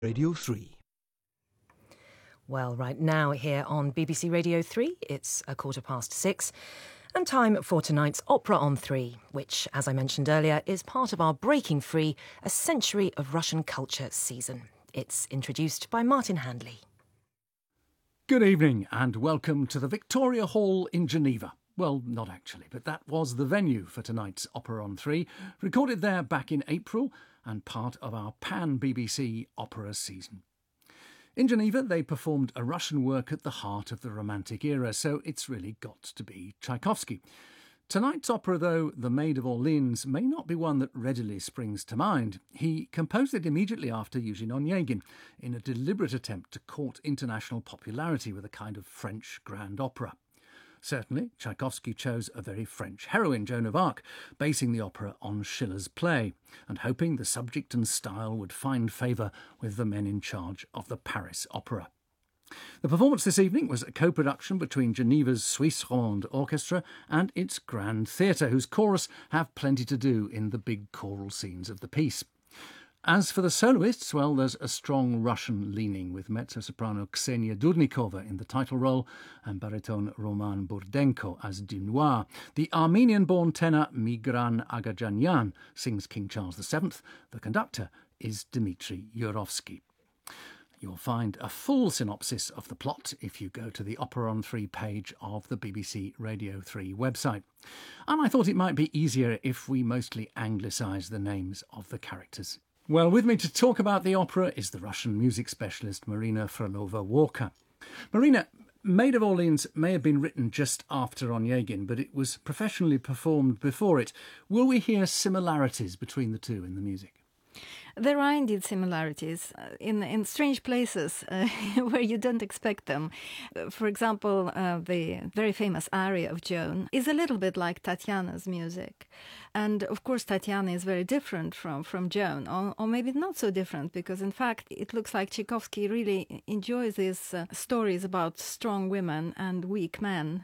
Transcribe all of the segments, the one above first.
Radio 3. Well, right now here on BBC Radio 3, it's 6:15, and time for tonight's Opera on 3, which, as I mentioned earlier, is part of our Breaking Free, a Century of Russian Culture season. It's introduced by Martin Handley. Good evening and welcome to the Victoria Hall in Geneva. Well, not actually, but that was the venue for tonight's Opera on 3, recorded there back in April and part of our pan-BBC opera season. In Geneva, they performed a Russian work at the heart of the Romantic era, so it's really got to be Tchaikovsky. Tonight's opera, though, The Maid of Orleans, may not be one that readily springs to mind. He composed it immediately after Eugene Onegin, in a deliberate attempt to court international popularity with a kind of French grand opera. Certainly, Tchaikovsky chose a very French heroine, Joan of Arc, basing the opera on Schiller's play, and hoping the subject and style would find favour with the men in charge of the Paris Opera. The performance this evening was a co-production between Geneva's Suisse Romande Orchestra and its Grand Theatre, whose chorus have plenty to do in the big choral scenes of the piece. As for the soloists, well, there's a strong Russian leaning, with mezzo-soprano Ksenia Dudnikova in the title role and baritone Roman Burdenko as Dunois. The Armenian-born tenor Migran Agajanyan sings King Charles VII. The conductor is Dmitry Yurovsky. You'll find a full synopsis of the plot if you go to the Opera on 3 page of the BBC Radio 3 website. And I thought it might be easier if we mostly anglicise the names of the characters. Well, with me to talk about the opera is the Russian music specialist Marina Frolova-Walker. Marina, Maid of Orleans may have been written just after Onegin, but it was professionally performed before it. Will we hear similarities between the two in the music? There are indeed similarities in strange places where you don't expect them. For example, the very famous aria of Joan is a little bit like Tatiana's music. And of course, Tatiana is very different from Joan, or maybe not so different, because in fact, it looks like Tchaikovsky really enjoys these stories about strong women and weak men.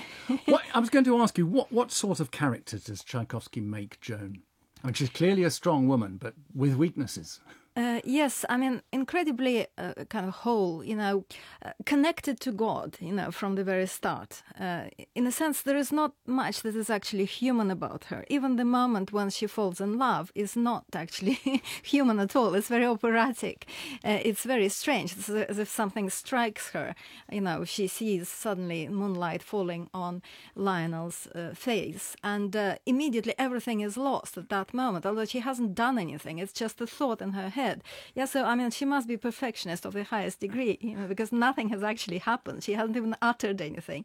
I was going to ask you, what sort of character does Tchaikovsky make Joan? I mean, she's clearly a strong woman, but with weaknesses. Yes, I mean, incredibly kind of whole, connected to God, from the very start. In a sense, there is not much that is actually human about her. Even the moment when she falls in love is not actually human at all. It's very operatic. It's very strange. It's as if something strikes her. She sees suddenly moonlight falling on Lionel's face, and immediately everything is lost at that moment, although she hasn't done anything. It's just a thought in her head. Yeah, so I mean, she must be perfectionist of the highest degree, because nothing has actually happened. She hasn't even uttered anything.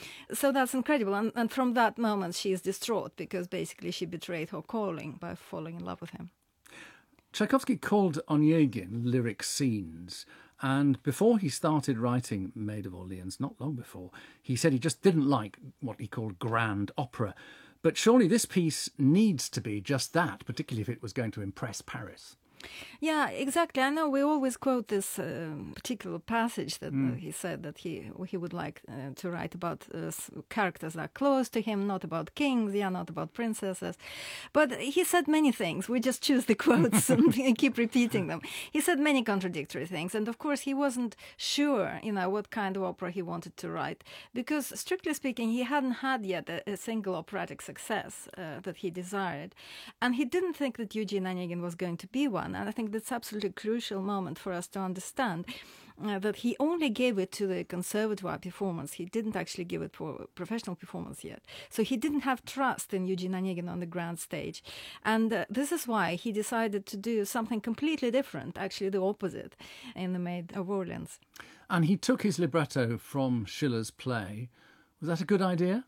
So that's incredible. And from that moment, she is distraught because basically she betrayed her calling by falling in love with him. Tchaikovsky called Onegin lyric scenes. And before he started writing Maid of Orleans, not long before, he said he just didn't like what he called grand opera. But surely this piece needs to be just that, particularly if it was going to impress Paris. Yeah, exactly. I know we always quote this particular passage that he said that he would like to write about characters that are close to him, not about kings, not about princesses. But he said many things. We just choose the quotes and keep repeating them. He said many contradictory things. And of course, he wasn't sure, what kind of opera he wanted to write. Because strictly speaking, he hadn't had yet a single operatic success that he desired. And he didn't think that Eugene Onegin was going to be one. And I think that's absolutely crucial moment for us to understand that he only gave it to the conservatoire performance. He didn't actually give it for professional performance yet. So he didn't have trust in Eugene Onegin on the grand stage. And this is why he decided to do something completely different, actually the opposite, in The Maid of Orleans. And he took his libretto from Schiller's play. Was that a good idea?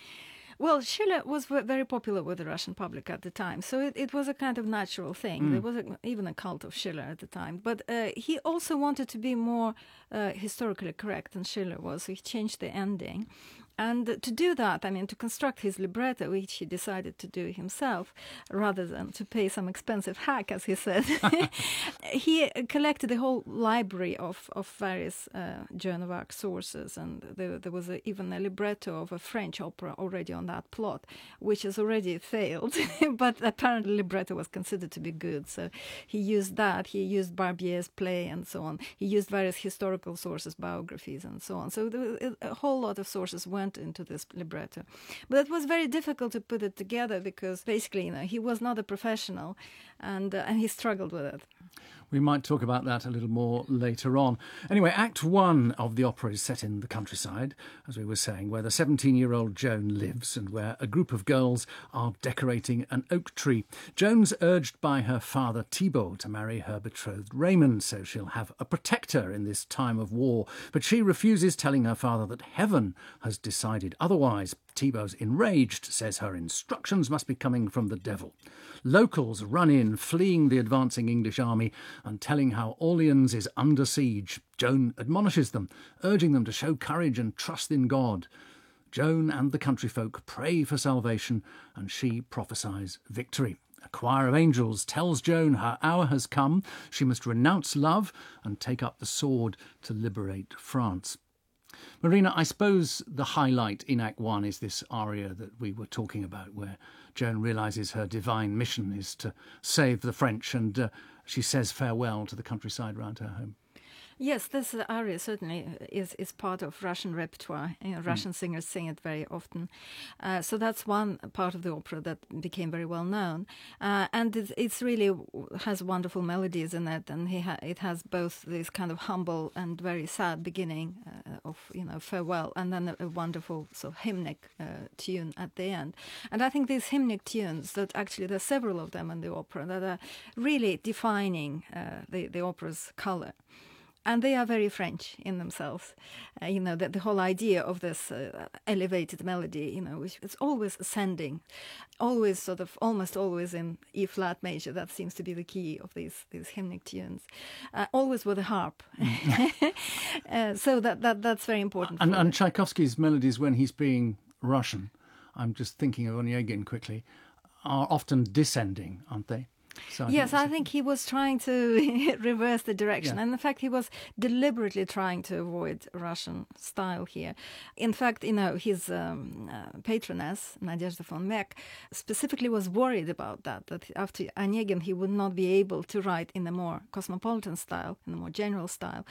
Well, Schiller was very popular with the Russian public at the time, so it was a kind of natural thing. There was even a cult of Schiller at the time. But he also wanted to be more historically correct than Schiller was, so he changed the ending. And to do that, I mean, to construct his libretto, which he decided to do himself, rather than to pay some expensive hack, as he said, he collected a whole library of various Joan of Arc sources. And there was even a libretto of a French opera already on that plot, which has already failed. But apparently libretto was considered to be good. So he used that. He used Barbier's play and so on. He used various historical sources, biographies and so on. So a whole lot of sources went into this libretto. But it was very difficult to put it together because basically, he was not a professional and he struggled with it. We might talk about that a little more later on. Anyway, Act 1 of the opera is set in the countryside, as we were saying, where the 17-year-old Joan lives and where a group of girls are decorating an oak tree. Joan's urged by her father Thibaut to marry her betrothed Raymond, so she'll have a protector in this time of war. But she refuses, telling her father that heaven has decided otherwise. Thibaut's enraged, says her instructions must be coming from the devil. Locals run in, fleeing the advancing English army and telling how Orleans is under siege. Joan admonishes them, urging them to show courage and trust in God. Joan and the countryfolk pray for salvation and she prophesies victory. A choir of angels tells Joan her hour has come. She must renounce love and take up the sword to liberate France. Marina, I suppose the highlight in Act 1 is this aria that we were talking about, where Joan realises her divine mission is to save the French and she says farewell to the countryside round her home. Yes, this aria certainly is part of Russian repertoire. Russian singers sing it very often. So that's one part of the opera that became very well known. And it's really has wonderful melodies in it. And it has both this kind of humble and very sad beginning of, farewell, and then a wonderful sort of hymnic tune at the end. And I think these hymnic tunes, that actually there are several of them in the opera, that are really defining the opera's color. And they are very French in themselves. The whole idea of this elevated melody, which is always ascending, always sort of almost always in E-flat major. That seems to be the key of these hymnic tunes. Always with a harp. So that's very important. And Tchaikovsky's melodies, when he's being Russian, I'm just thinking of Onegin quickly, are often descending, aren't they? So I think he was trying to reverse the direction. Yeah. And in fact, he was deliberately trying to avoid Russian style here. In fact, his patroness, Nadezhda von Meck, specifically was worried about that after Onegin, he would not be able to write in a more cosmopolitan style, in a more general style.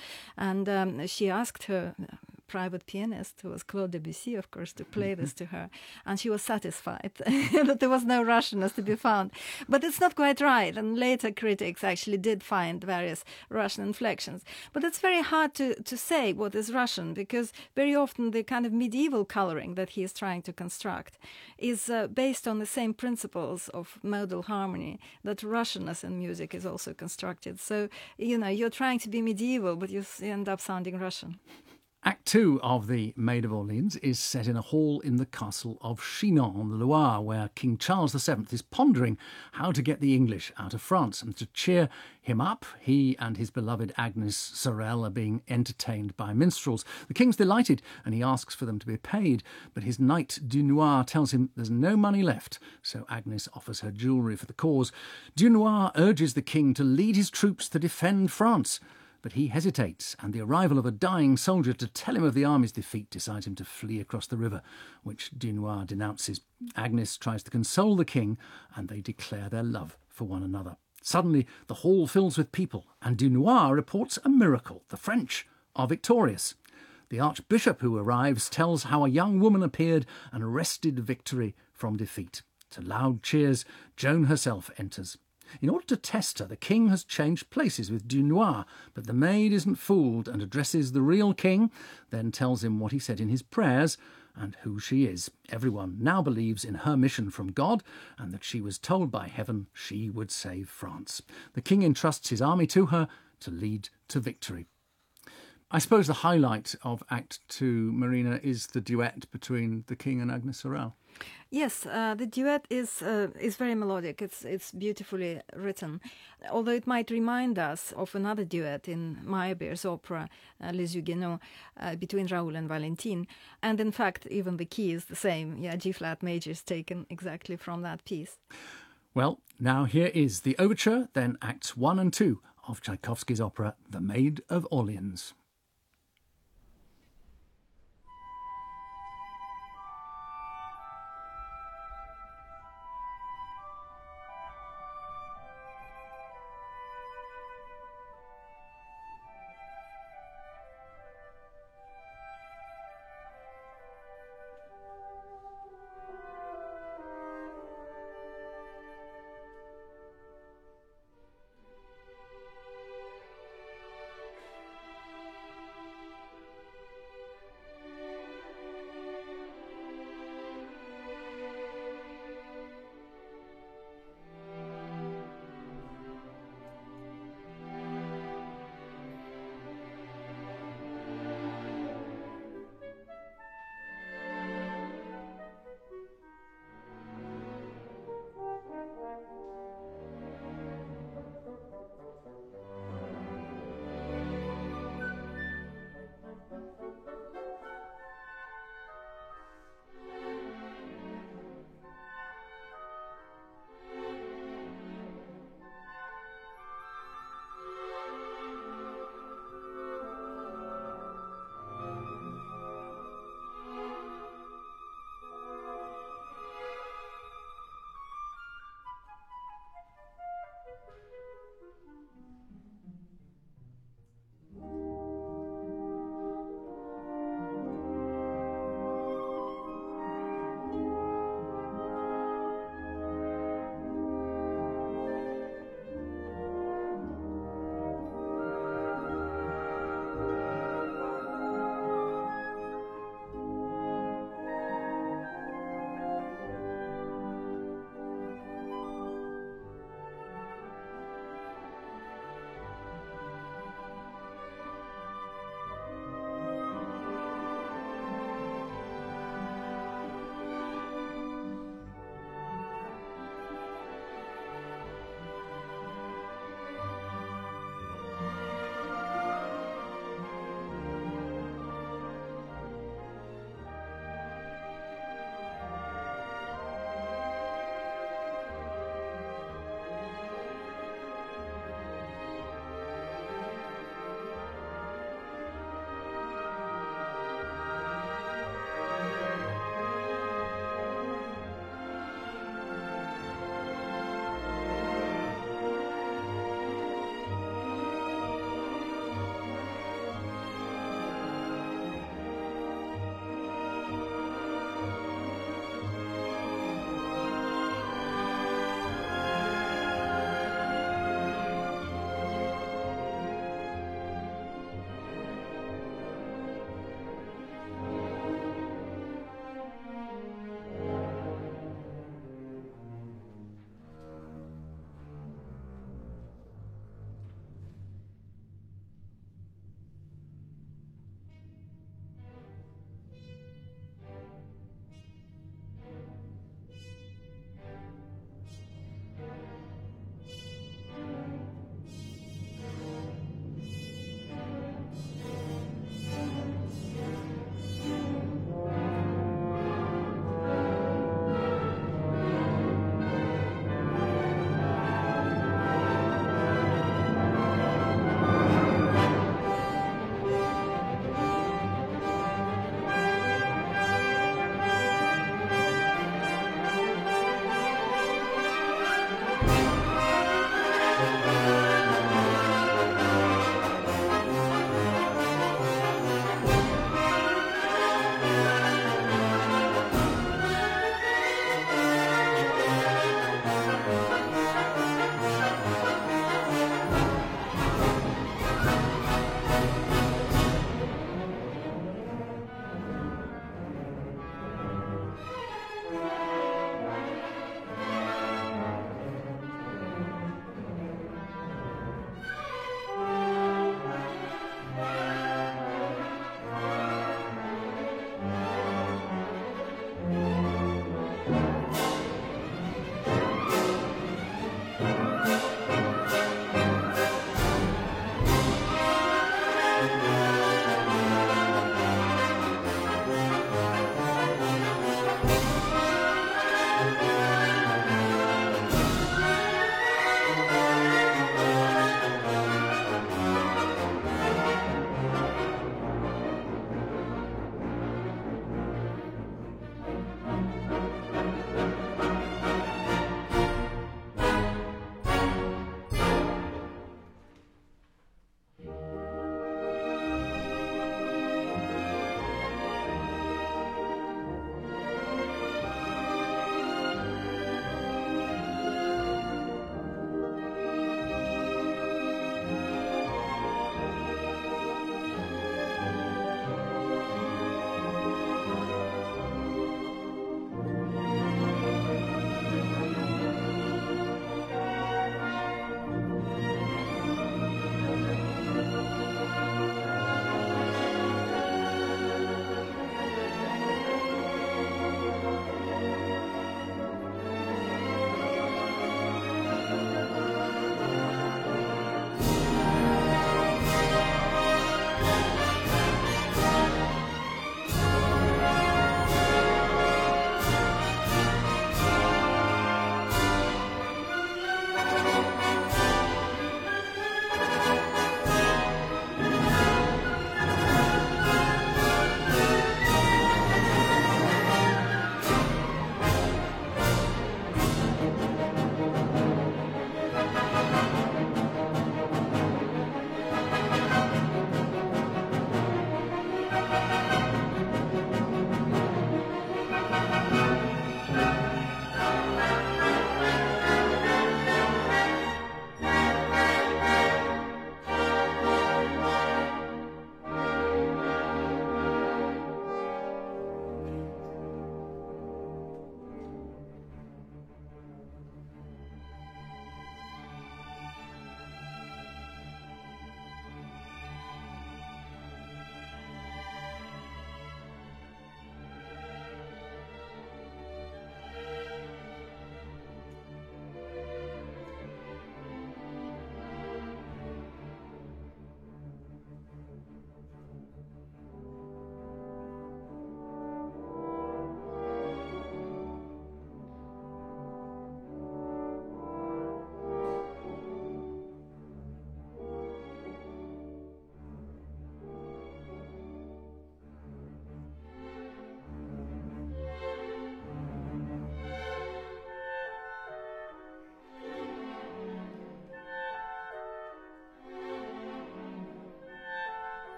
And she asked her private pianist, who was Claude Debussy, of course, to play this to her. And she was satisfied that there was no Russianness to be found. But it's not quite right. And later critics actually did find various Russian inflections. But it's very hard to say what is Russian, because very often the kind of medieval coloring that he is trying to construct is based on the same principles of modal harmony that Russianness in music is also constructed. So, you're trying to be medieval, but you end up sounding Russian. Act 2 of The Maid of Orleans is set in a hall in the castle of Chinon on the Loire, where King Charles VII is pondering how to get the English out of France. And to cheer him up, he and his beloved Agnes Sorel are being entertained by minstrels. The king's delighted and he asks for them to be paid, but his knight Dunois tells him there's no money left, so Agnes offers her jewellery for the cause. Dunois urges the king to lead his troops to defend France, but he hesitates, and the arrival of a dying soldier to tell him of the army's defeat decides him to flee across the river, which Dunois denounces. Agnes tries to console the king, and they declare their love for one another. Suddenly, the hall fills with people, and Dunois reports a miracle. The French are victorious. The archbishop who arrives tells how a young woman appeared and wrested victory from defeat. To loud cheers, Joan herself enters. In order to test her, the king has changed places with Dunois, but the maid isn't fooled and addresses the real king, then tells him what he said in his prayers and who she is. Everyone now believes in her mission from God and that she was told by heaven she would save France. The king entrusts his army to her to lead to victory. I suppose the highlight of Act 2, Marina, is the duet between the King and Agnes Sorel. Yes, the duet is very melodic. It's beautifully written, although it might remind us of another duet in Meyerbeer's opera Les Huguenots between Raoul and Valentine. And in fact, even the key is the same. Yeah, G flat major is taken exactly from that piece. Well, now here is the overture, then Acts 1 and 2 of Tchaikovsky's opera The Maid of Orleans.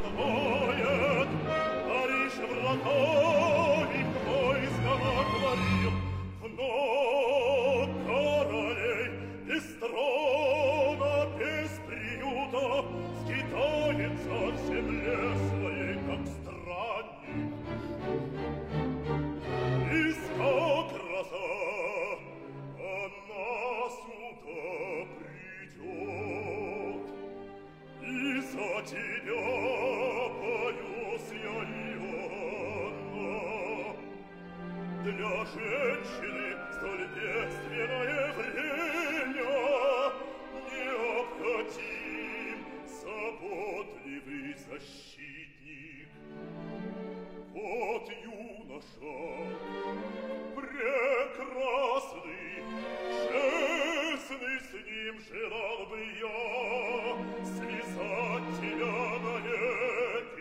откроет, Париж врата их войска отворил, вновь королей без трона, без приюта скитается в земле своей, как странник. Искал гроза, она сюда придет, и за тебя боюсь я, Иоанна. Для женщины столь бедственное время необходим заботливый защитник. Вот юноша, прекрасный, честный, с ним желал бы я связать тебя навеки.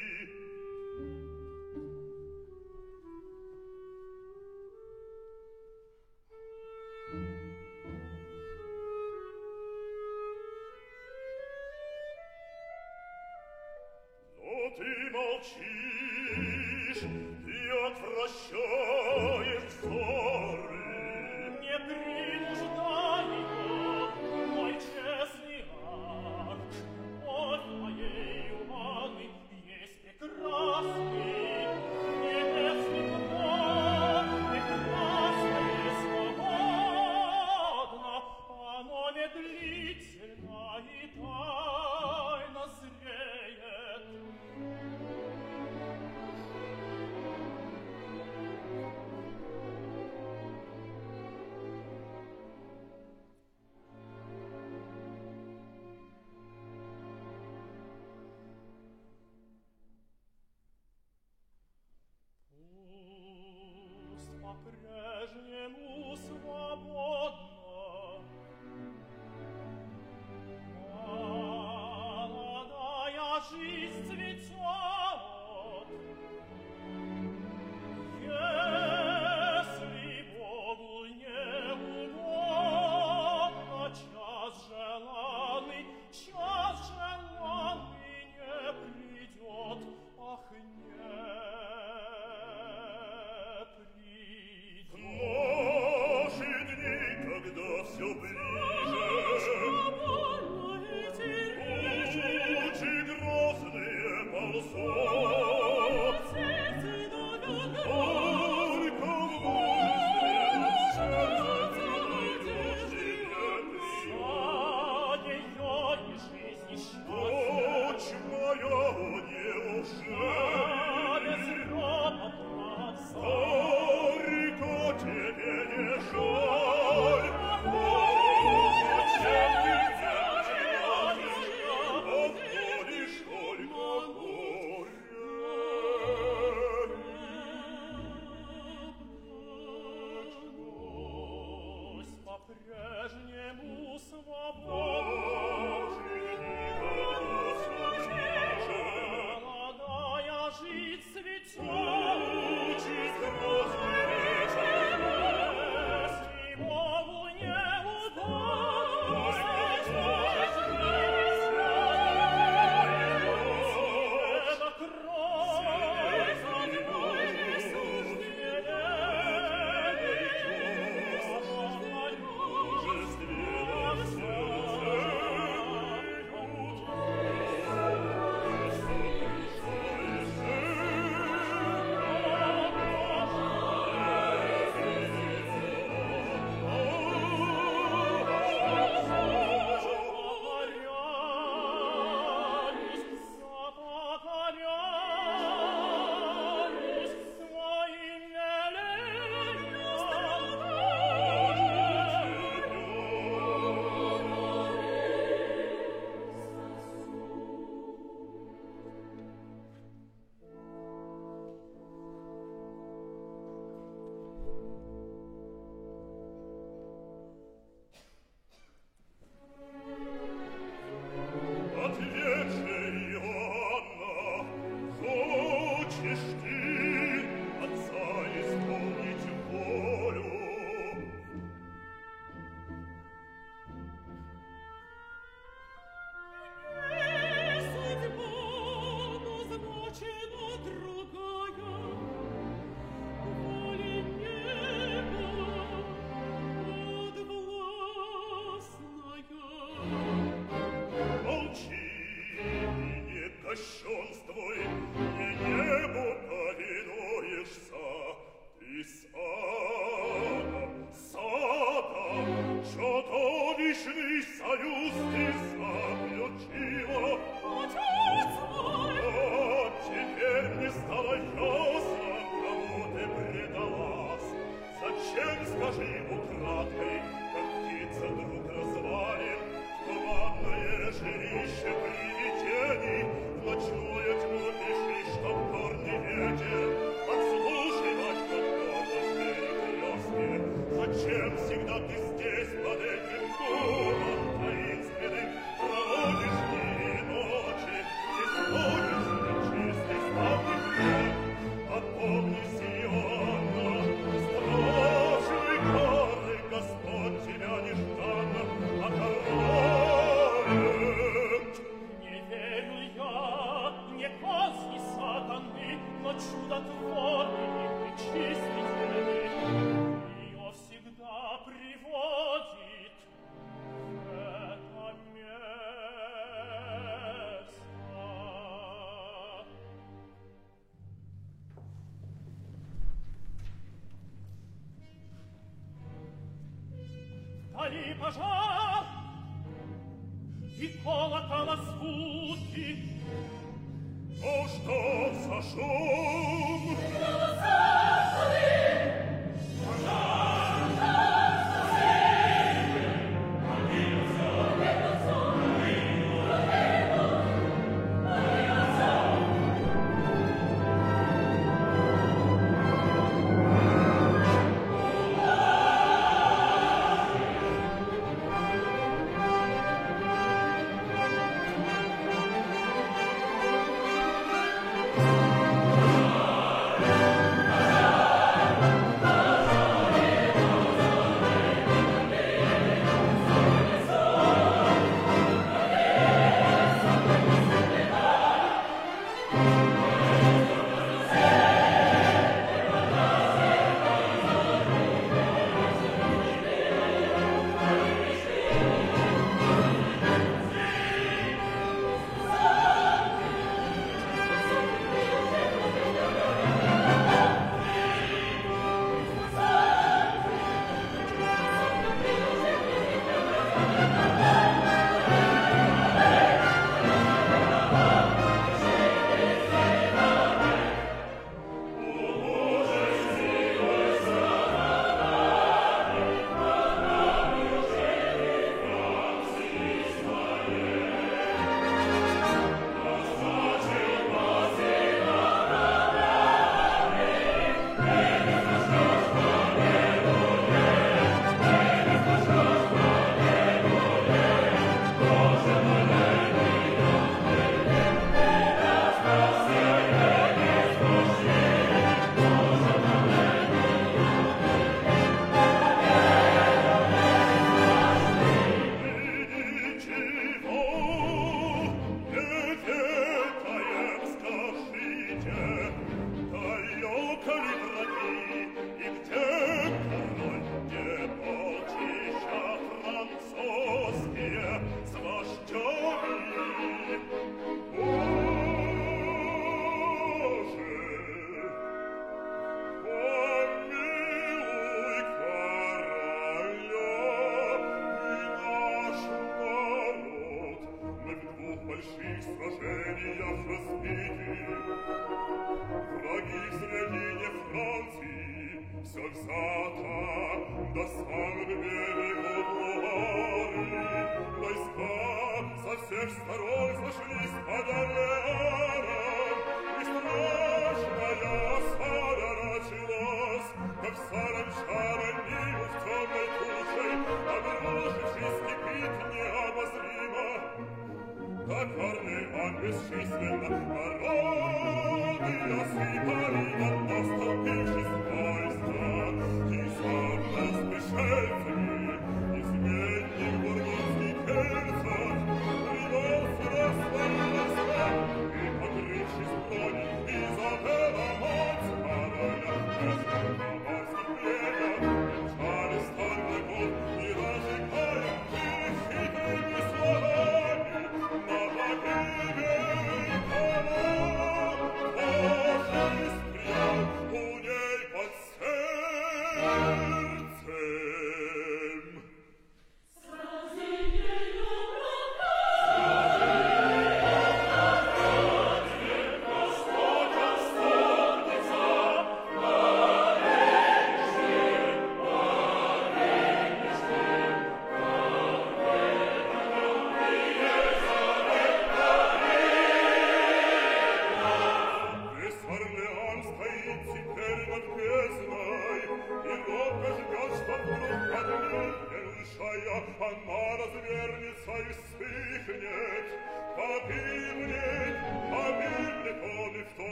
Но ты молчишь, ты отвращаешь взоры. Не принуждай его, мой честный ар. От моей Иоанны есть прекрасный, небесный плод, прекрасное свободно, оно медлительно и тайно зреет. Пусть по-прежнему свободно молодая жизнь цветет. Если Богу не угодно, час желанный не придет, ах, не придет. Наши дни, когда все ближе, тучи грозные ползут, только в Дочь моя, неужели старика тебе не жаль? Зачем ты делаешь, а лишь только горе? священствуй, и небу повинуешься. Ты садом, чудовищный союз ты заключила. Отец мой! Вот теперь мне стало ясно, кому ты предалась. Зачем, скажи украдкой, как птица друг развалин, в туманное жилище привидений, в ночную тьму пришли, чтоб горный ветер подслушивать подгорность перекрестки. Зачем всегда ты здесь под этим дубом таинственным проводишь дни и ночи, и смотришь на чистый славный хлеб? Отпомни, Сиона, страшной кары Господь тебя нежданно покарает. Не верю я, не казни сатаны, но чудотворный и чистительный. Ее всегда приводит в это место. Вдали пожар, и колокола звуки. Ну что за шум?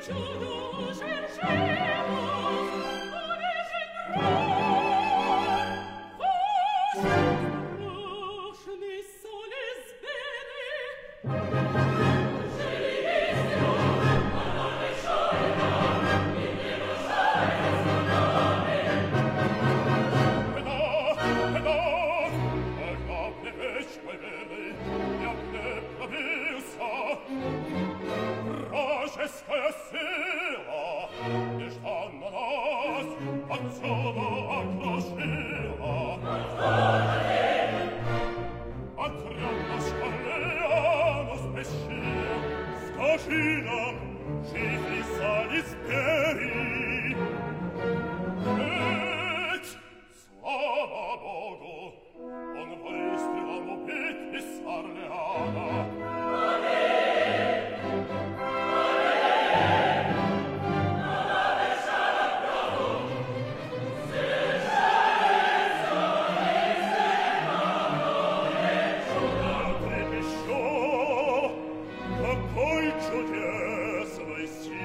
Какой чудесный стих!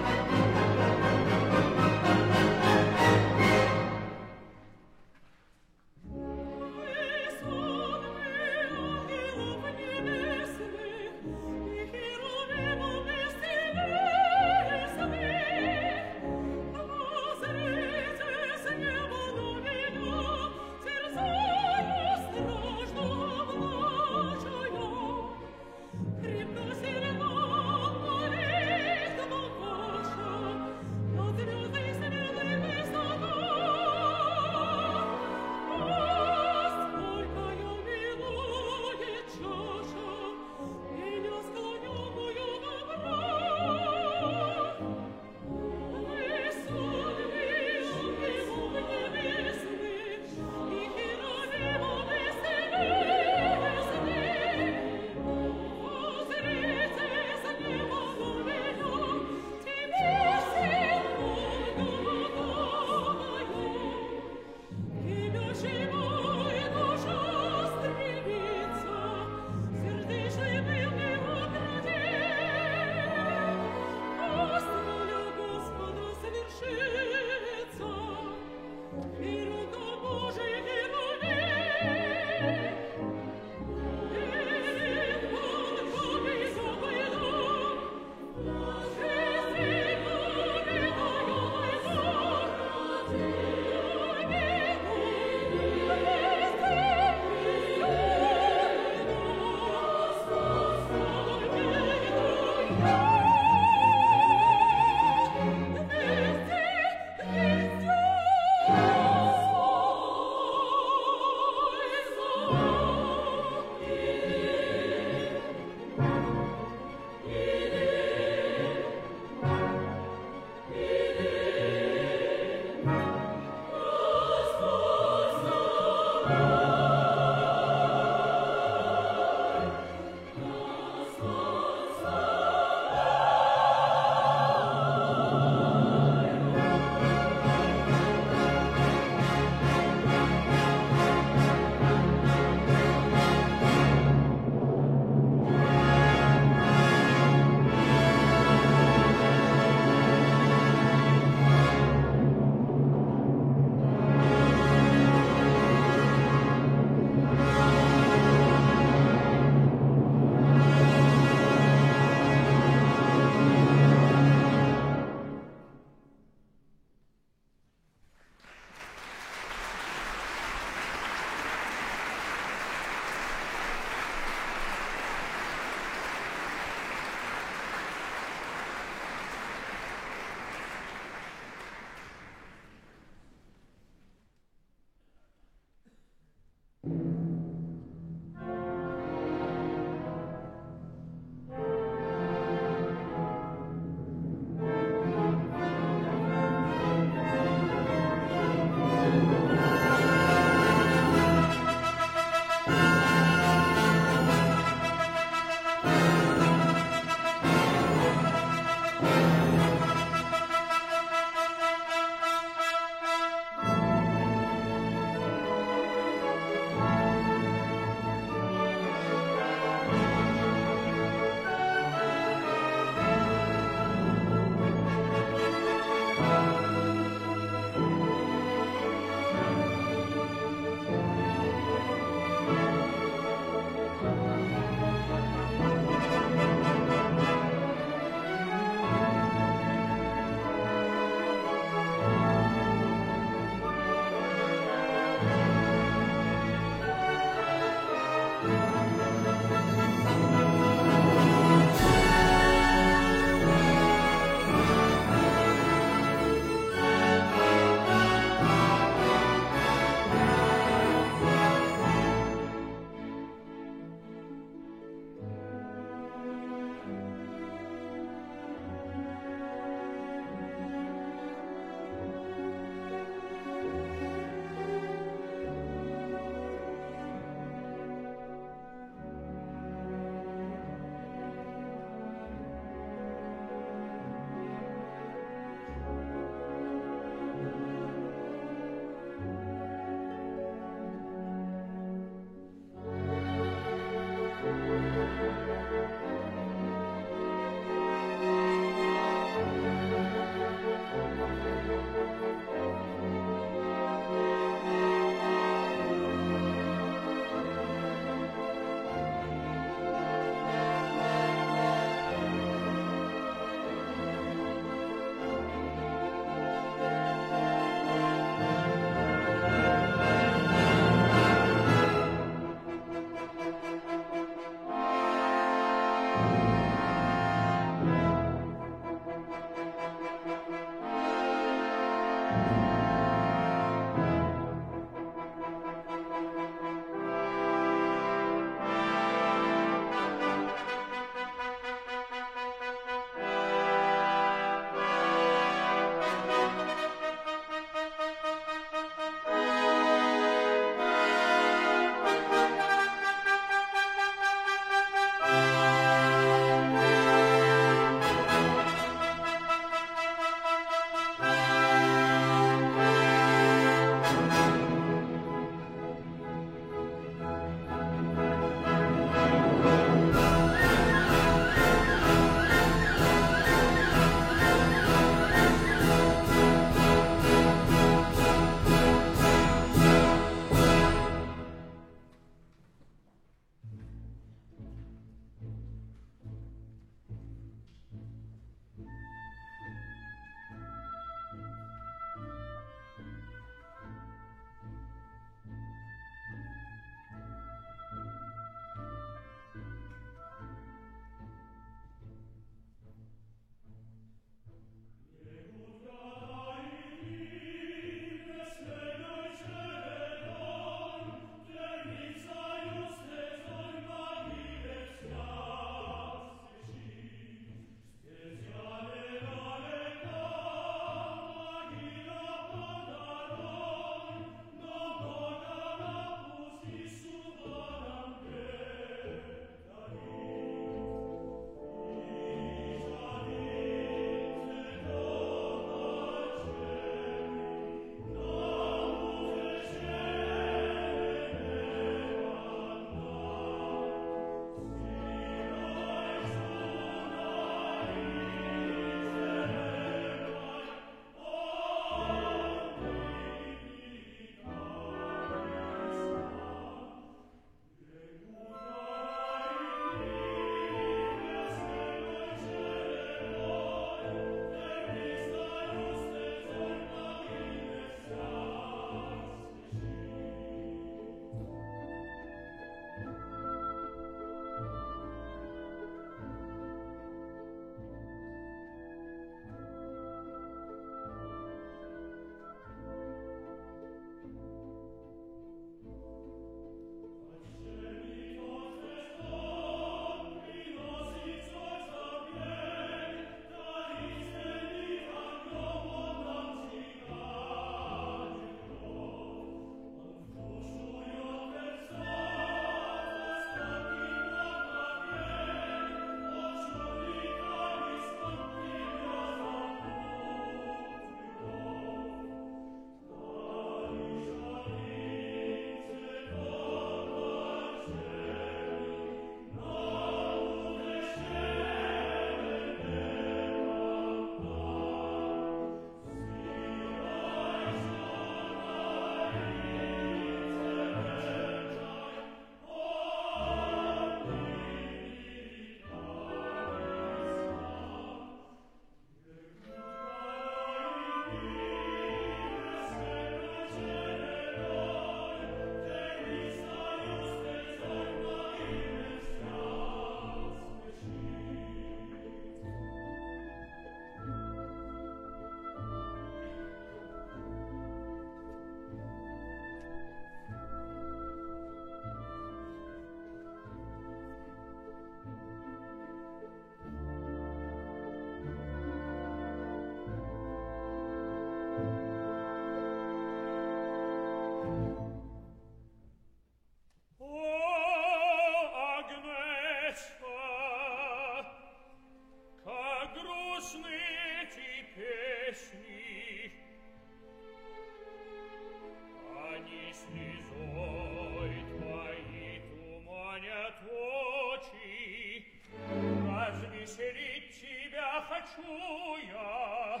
трачу я.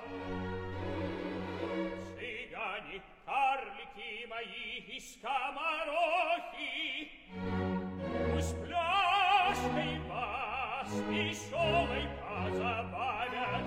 Цыгане, карлики мои и скоморохи, пусть пляшкой вас веселой позабавят.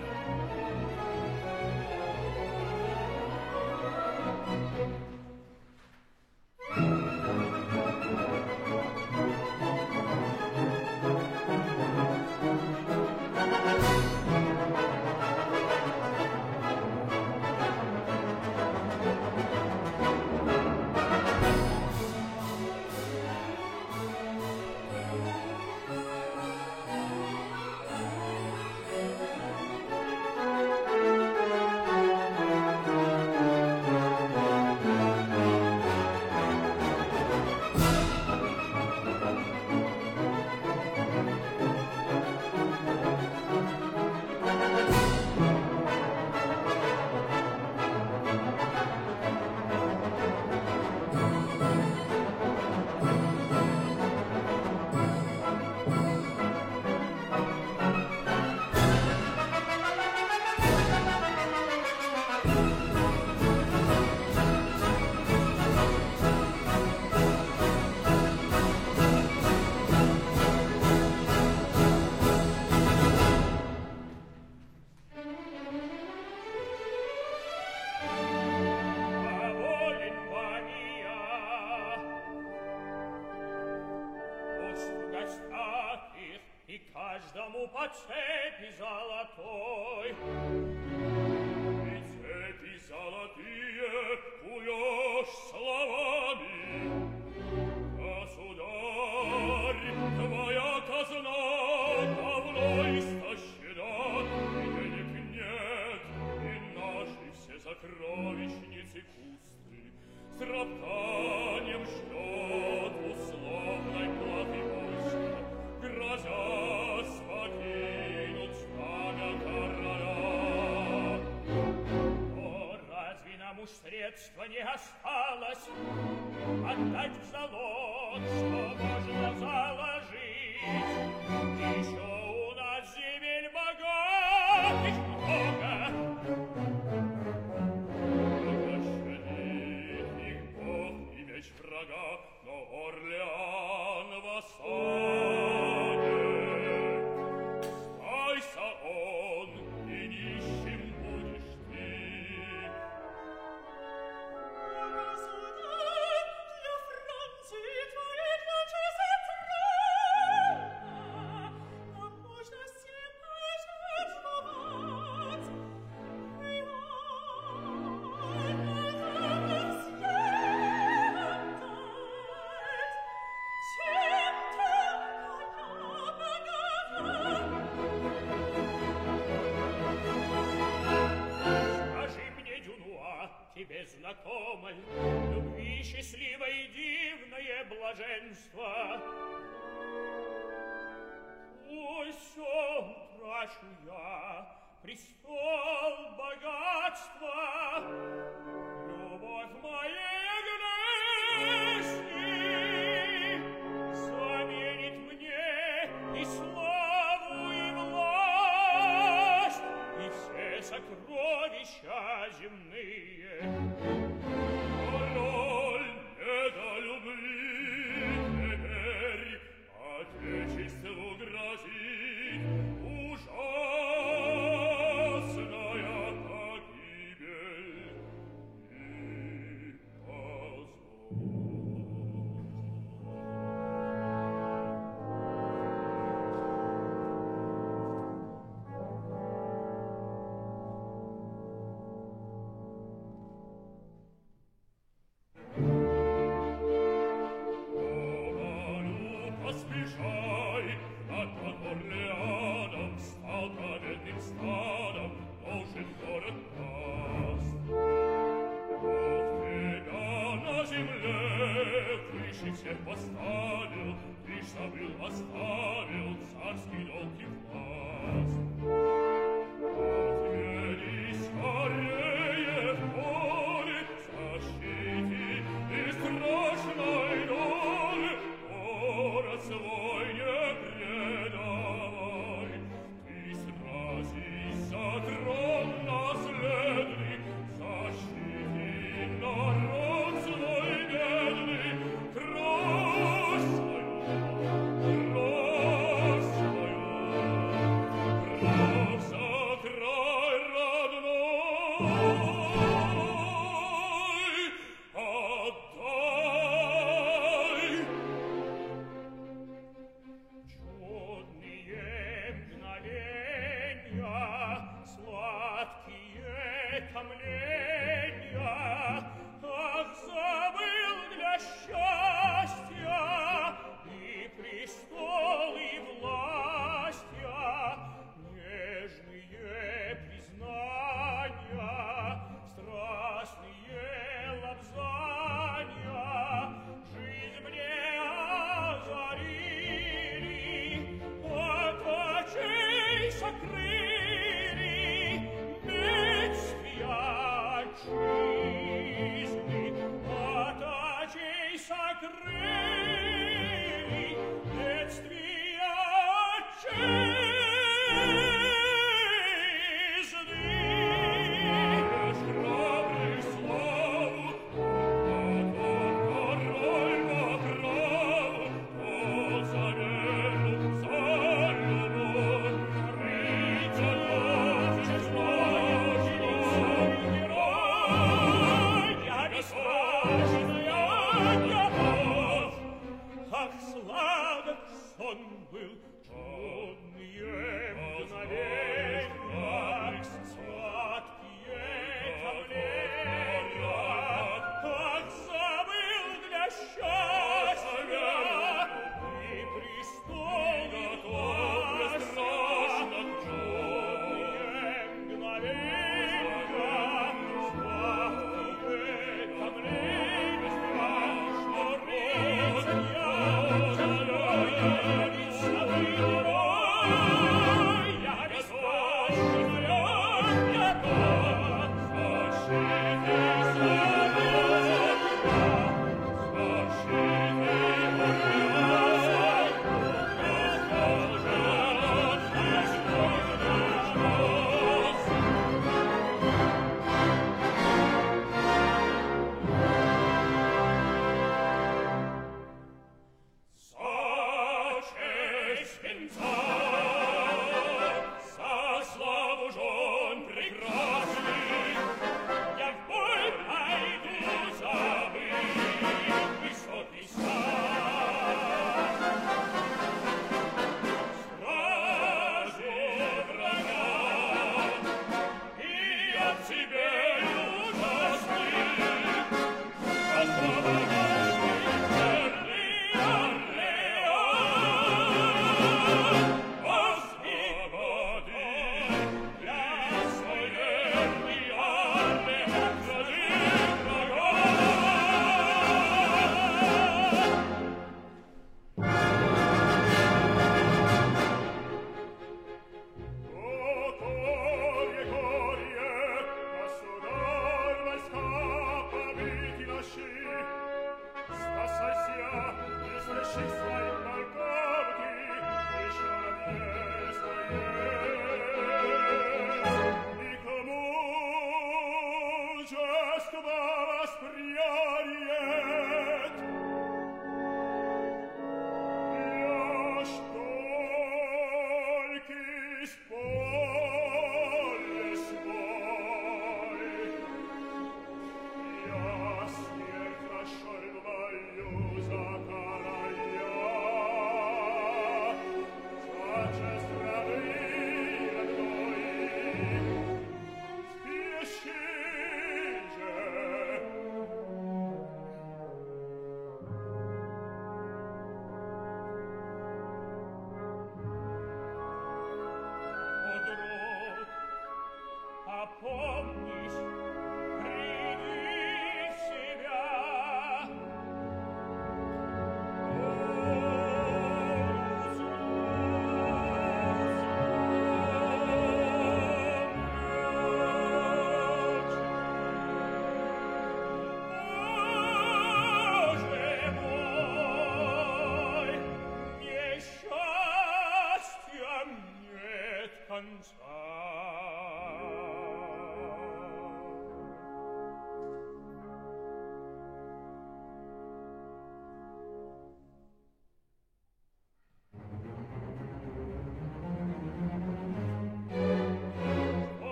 Каждому по цепи золотой. И цепи золотые куешь словами. Государь, твоя казна давно истощена, и денег нет, и наши все сокровищницы пусты. С роптанием ждет условной платы войска, грозясь покинуть знамя короля. О, разве нам уж средства не осталось отдать в залог, что можно заложить? Еще у нас земель богатых много. Пощадит их Бог и меч врага, но Орлеан восстанет. Спайся он, и нищим будешь ты. О, государь, для Франции твоей ключи сотворена, нам можно всем пожертвовать. Тебе знакомо любви счастливое и дивное блаженство. Ой, сём трачу я, престол богатства, любовь моей грешни заменит мне и славу, и власть, и все сокровища земные. Король не до любви теперь отечеству грозит ужасная погибель и позор. Поспешай, а то Орлеаном стал победным стадом, должен город пасть. Бог тебя на земле выше всех поставил, лишь забыл оставил царский долг и власть. Отведи скорее в поле, защити и страшной доли, город свой не предавай, ты сразись за сад, сон был чуднее мгновенья, сладкие томления, как забыл для счастья и престол готов страшно чуднее мгновенья, сладкие томления, что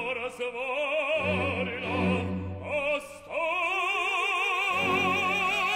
Развалина оставь.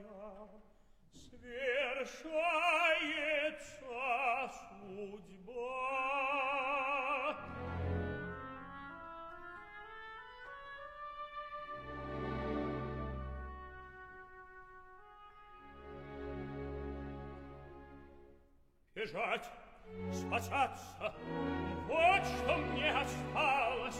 моя свершается судьба. Бежать, спасаться, вот что мне осталось.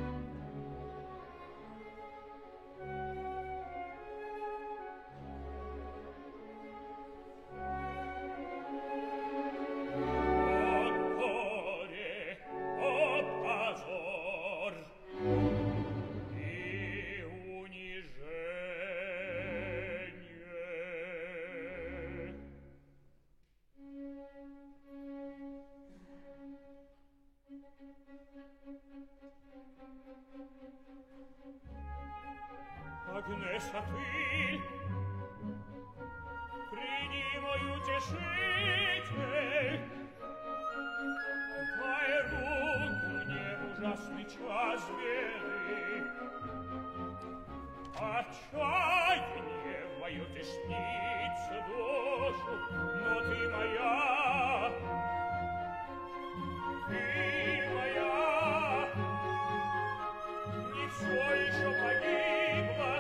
Агнес Атвиль, приди мой утешитель, дай руку мне в ужасный час беды. Отчаяние в мою теснится душу, но ты моя, не все еще погибло.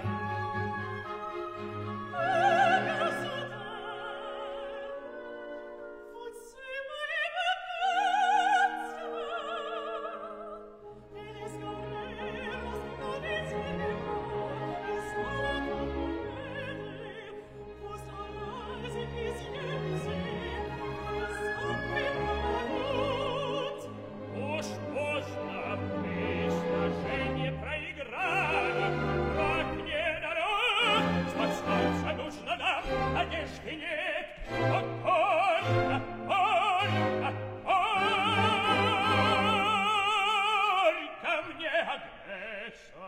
Уж поздно, мы сражение проиграли, враг недалек, спасаться нужно нам, надежды нет. Огонь, огонь, огонь, ко мне, Агнеса.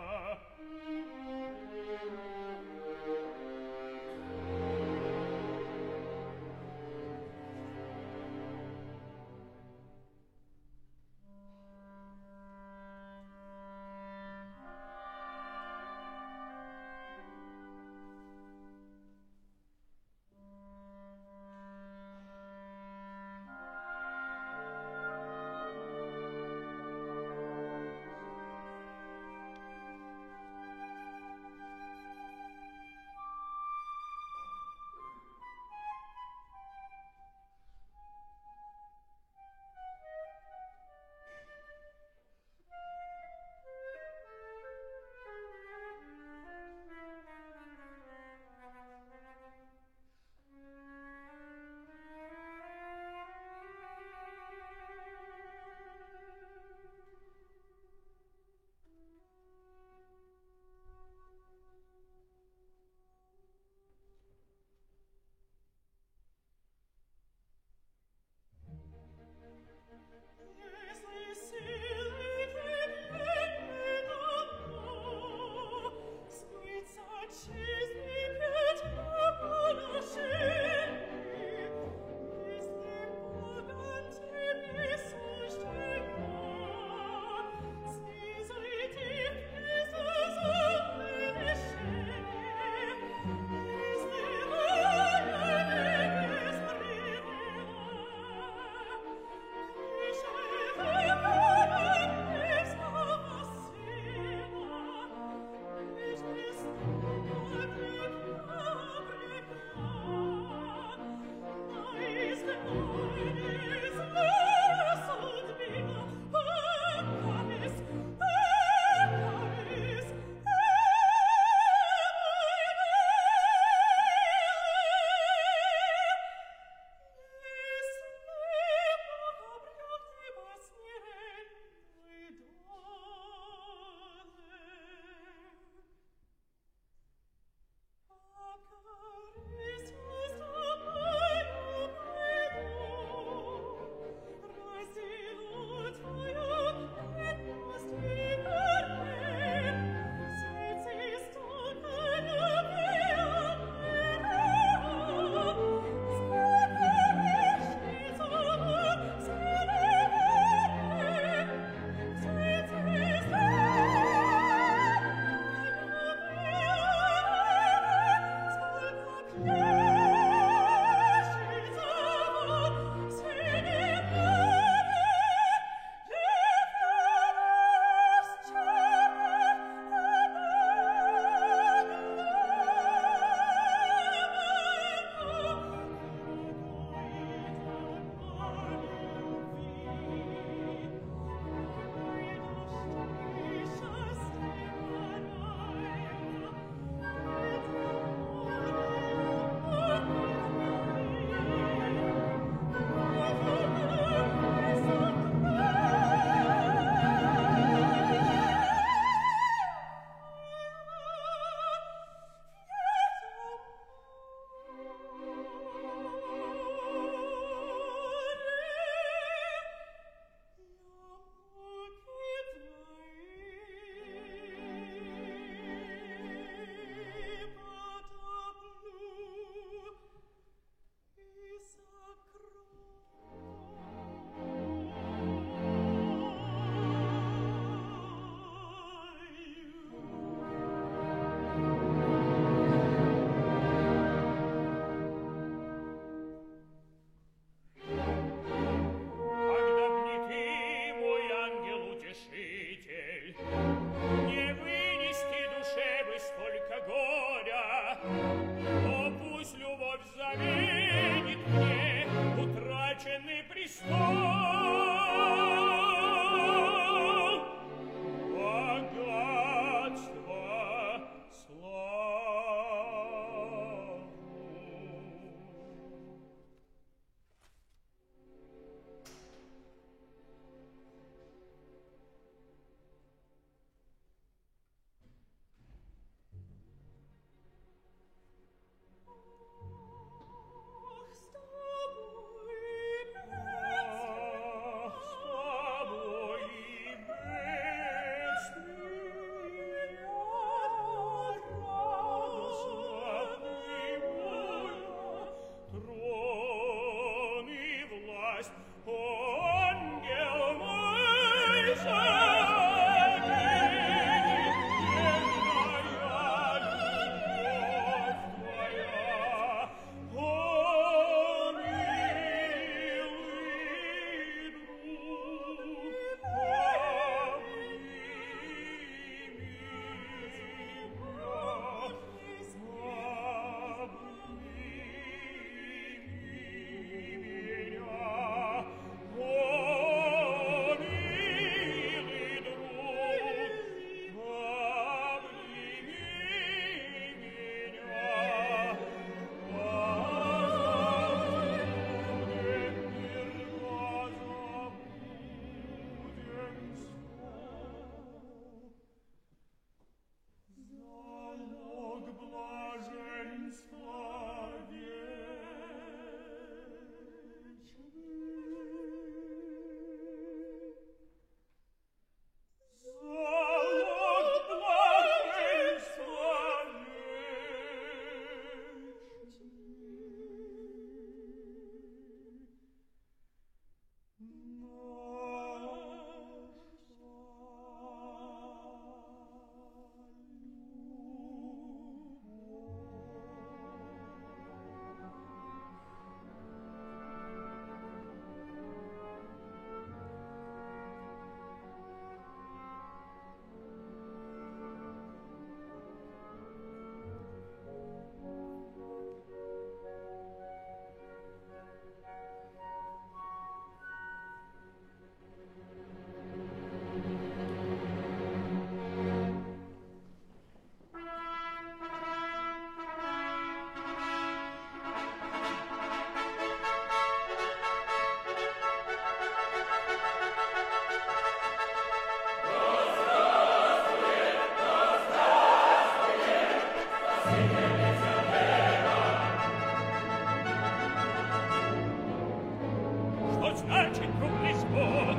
значит круглый звон.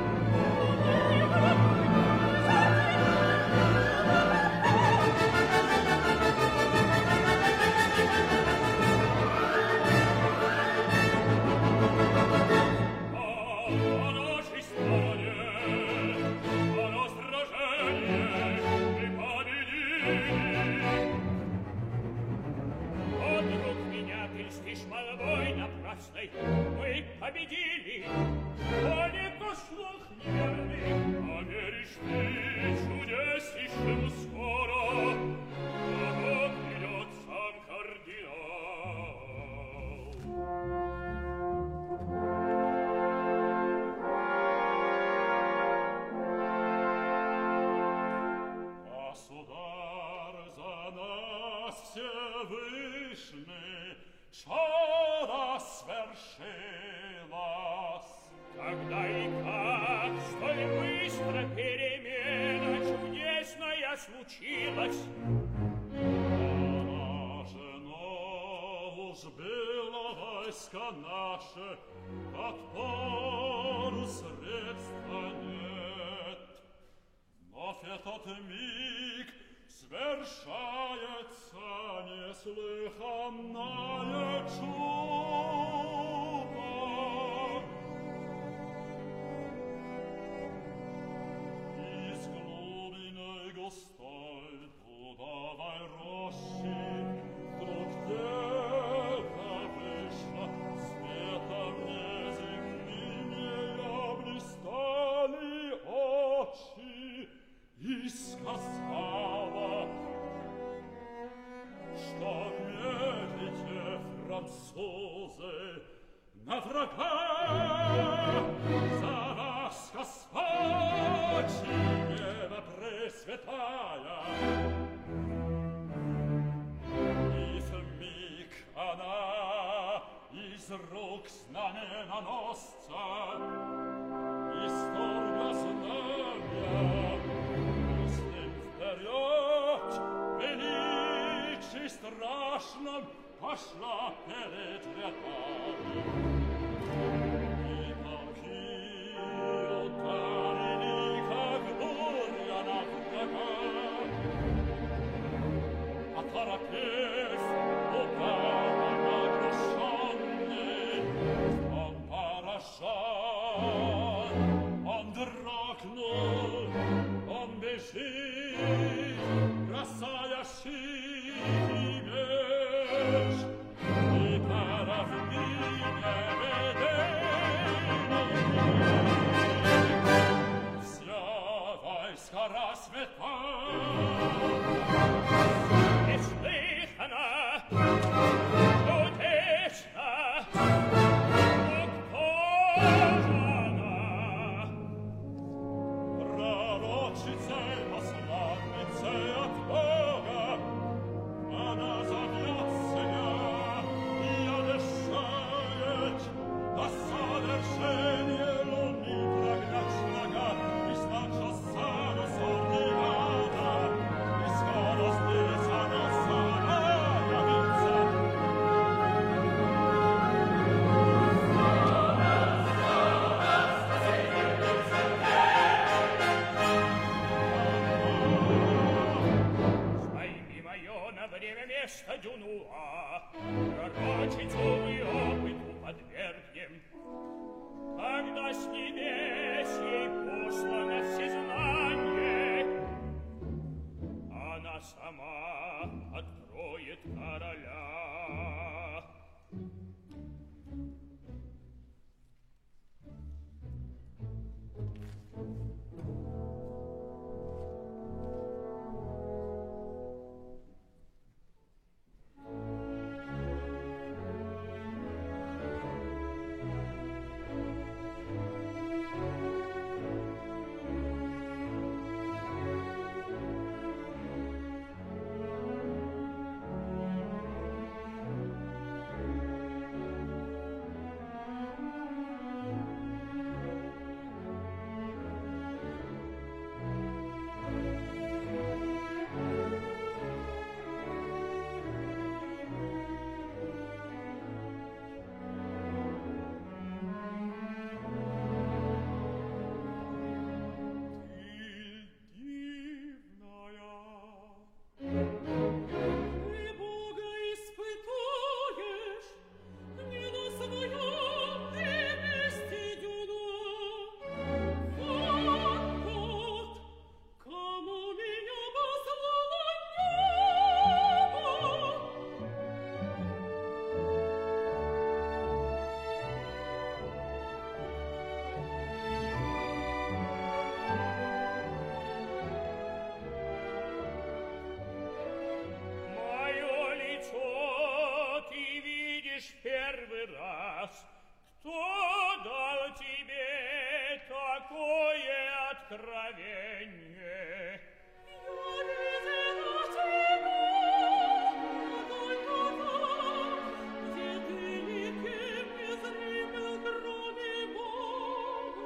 Мы победили, а не то слух неверный. А веришь ты чудеснейшему скоро, кого придет сам кардинал? Государь, за нас Всевышний чудо свершилось. Когда и как столь быстро перемена чудесная случилась? Она же, но уж было войско наше, отпору средства нет. Но в этот миг свершается неслыханное чудо. Из глубины густой дудовой рощи вдруг дева вышла, светом неземным ее блистали очи, и сказала: что медлите, французы, на врага за вас, Господь, Ева Пресвятая. И вмиг она из рук знаменоносца исторгла знамя, и с ним вперед величий страшном пошла перед рядами. И полки ударили, как буря на врага, оторопев, ударом оглушенный, он поражен, он дрогнул, он бежит, бросая синий меч, и по равнине ведений вся войска расцветает. И слышь, раз. Кто дал тебе такое откровение? Я видела тебя, только там, где ты никем не зримел, кроме Бога.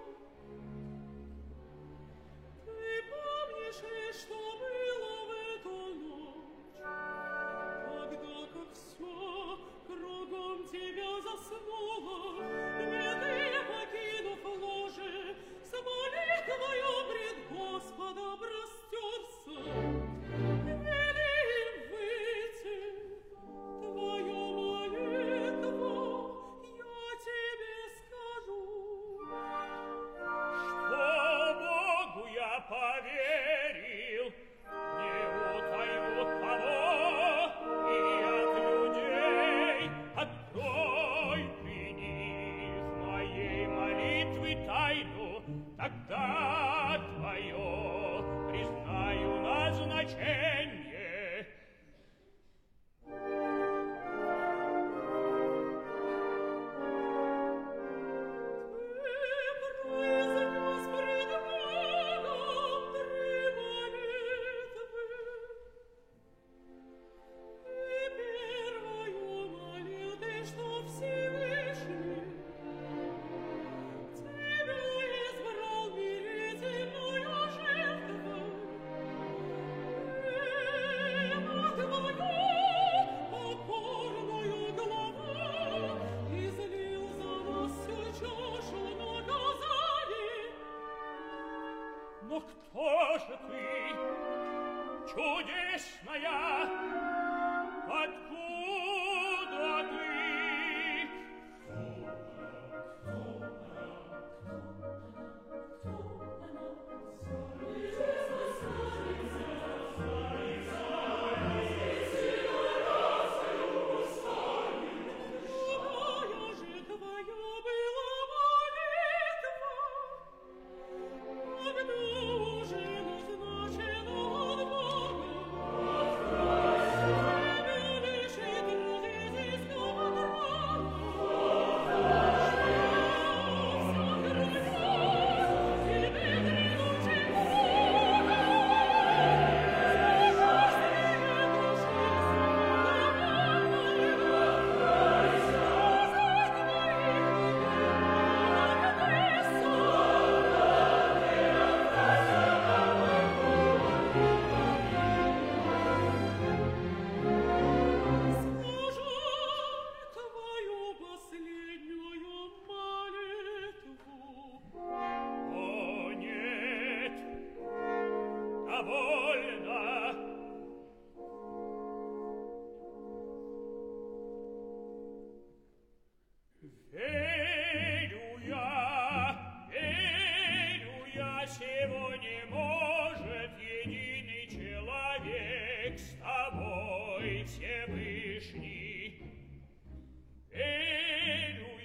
Ты помнишь ли, что было в эту ночь, когда, как все кругом тебя заснуло, не покинув ложе, с молитвою пред Господом простерся? Вели им выйти, твою молитву я тебе скажу. Что Богу я поверил, не утаю того, и от людей открой при них моей молитвы тайну, тогда твое признаю назначение. Произнес пред Богом 3 молитвы, и первую молил ты, что Всевышний тебя избрал мирительную жертву, и на твою покорную главу излил за нас всю чашу наказаний. Но кто же ты, чудесная, откуда ты? Какая же твоя была молитва, когда уже назначена от Бога? Тебе лишь и труд изыскного трона, вся кровь тебе прилучит Бога. Твою последнюю молитву. О, нет, довольно. Верю я, сего не может единый человек с тобой, Всевышний. Верю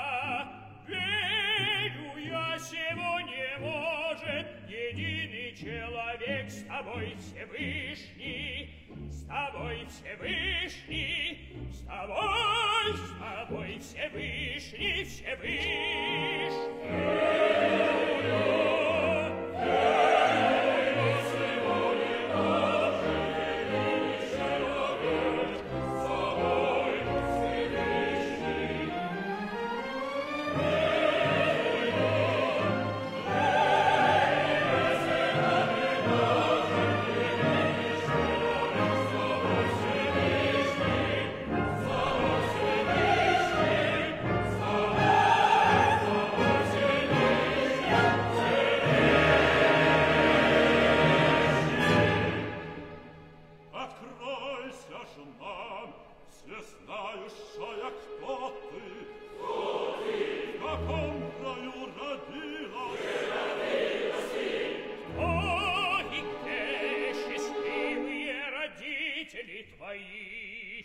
я, сего не может единый человек с тобой, Всевышний, с тобой, Всевышний, с тобой, Всевышний, Всевышний. Откройся ж нам, все знающая, кто ты, в каком краю родилась, кто и где счастливые родители твои.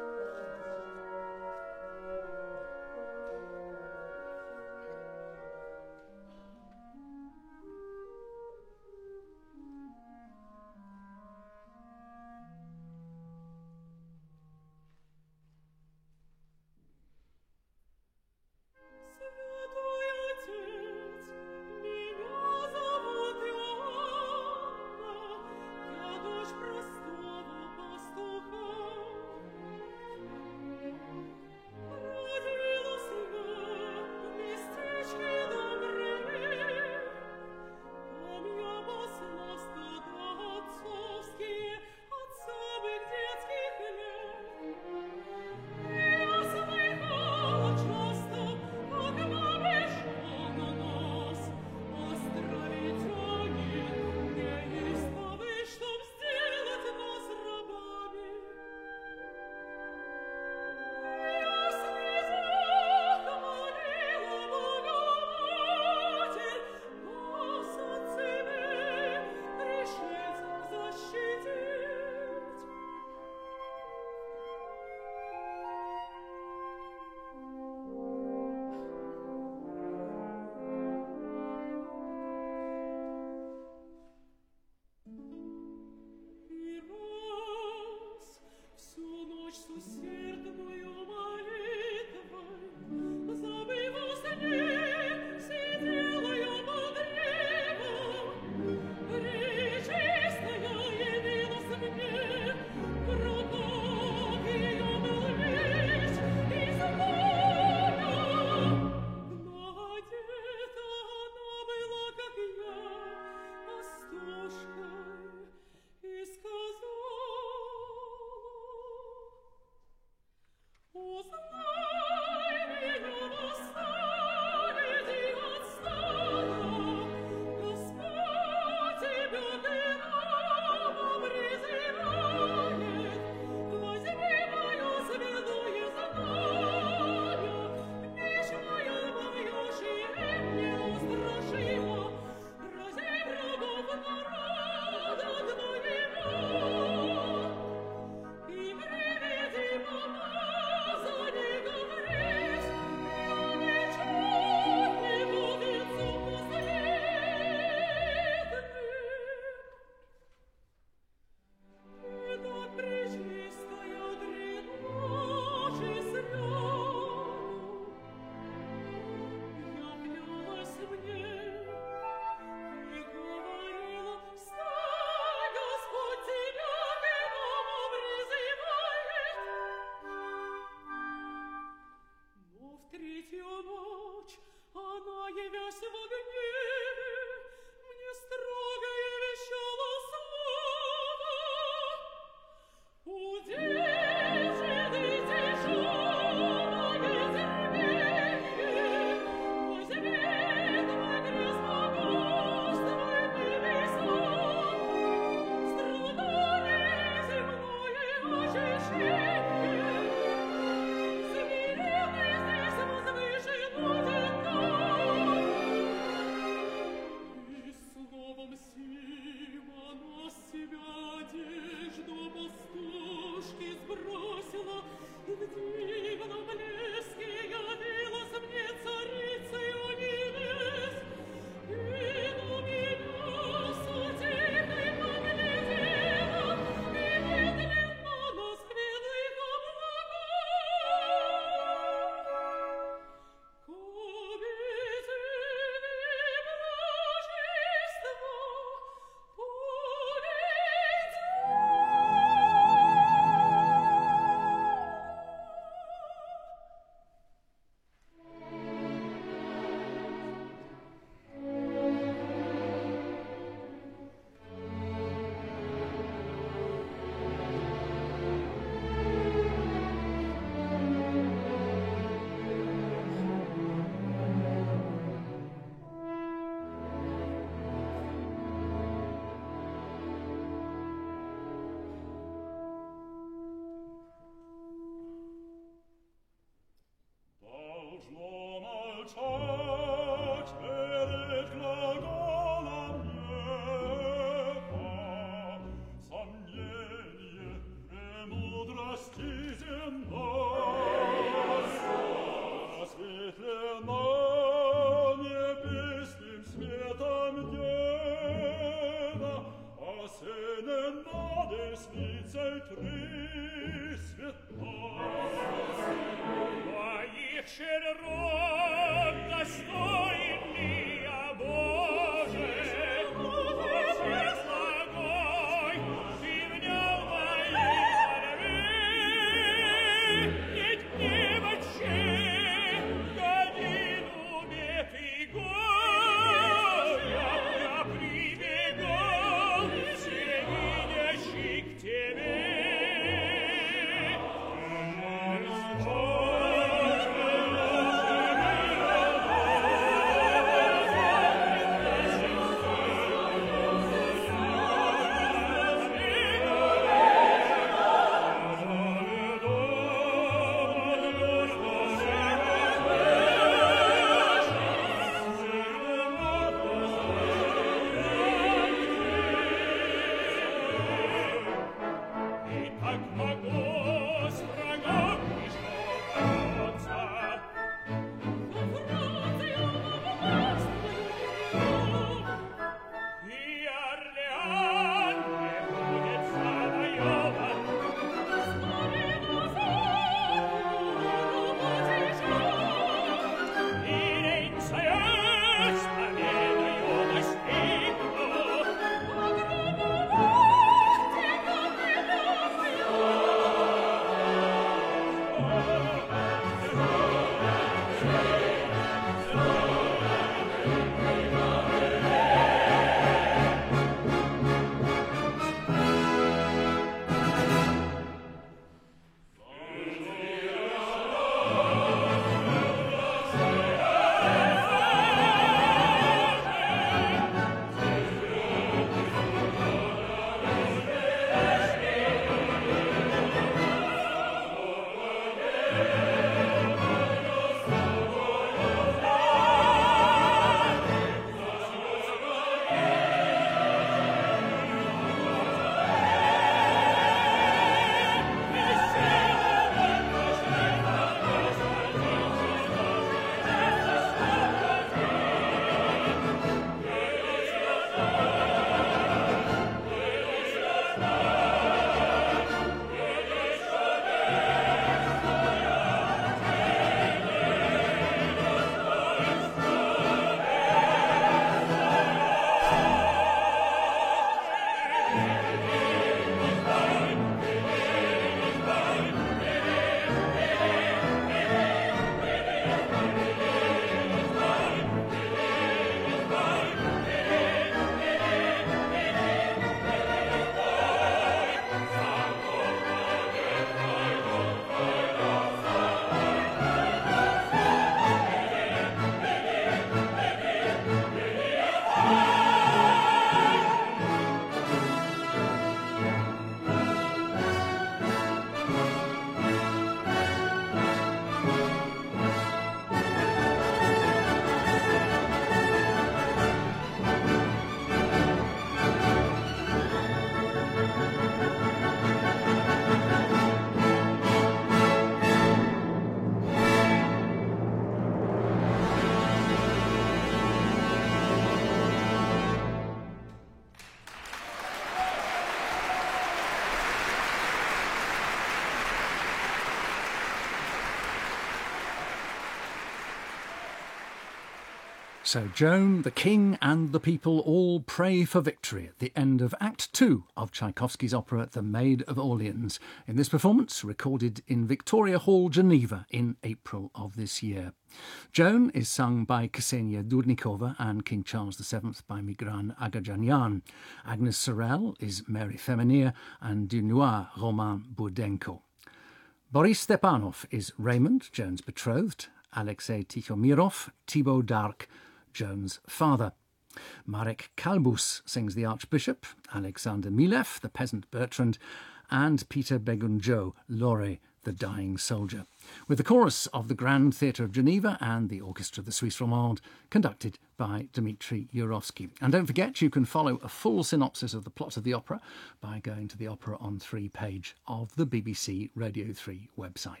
So Joan, the king and the people all pray for victory at the end of Act 2 of Tchaikovsky's opera The Maid of Orleans, in this performance recorded in Victoria Hall, Geneva in April of this year. Joan is sung by Ksenia Dudnikova and King Charles VII by Migran Agajanyan. Agnes Sorel is Mary Femenir and Dunois Romain Burdenko. Boris Stepanov is Raymond, Joan's betrothed, Alexei Tikhomirov, Thibaut d'Arc, Joan's father. Marek Kalbus sings the Archbishop, Alexander Milev, the peasant Bertrand, and Peter Begunjo, Lore, the dying soldier, with the chorus of the Grand Theatre of Geneva and the Orchestra of the Suisse Romande, conducted by Dmitry Yurovsky. And don't forget, you can follow a full synopsis of the plot of the opera by going to the Opera on 3 page of the BBC Radio 3 website.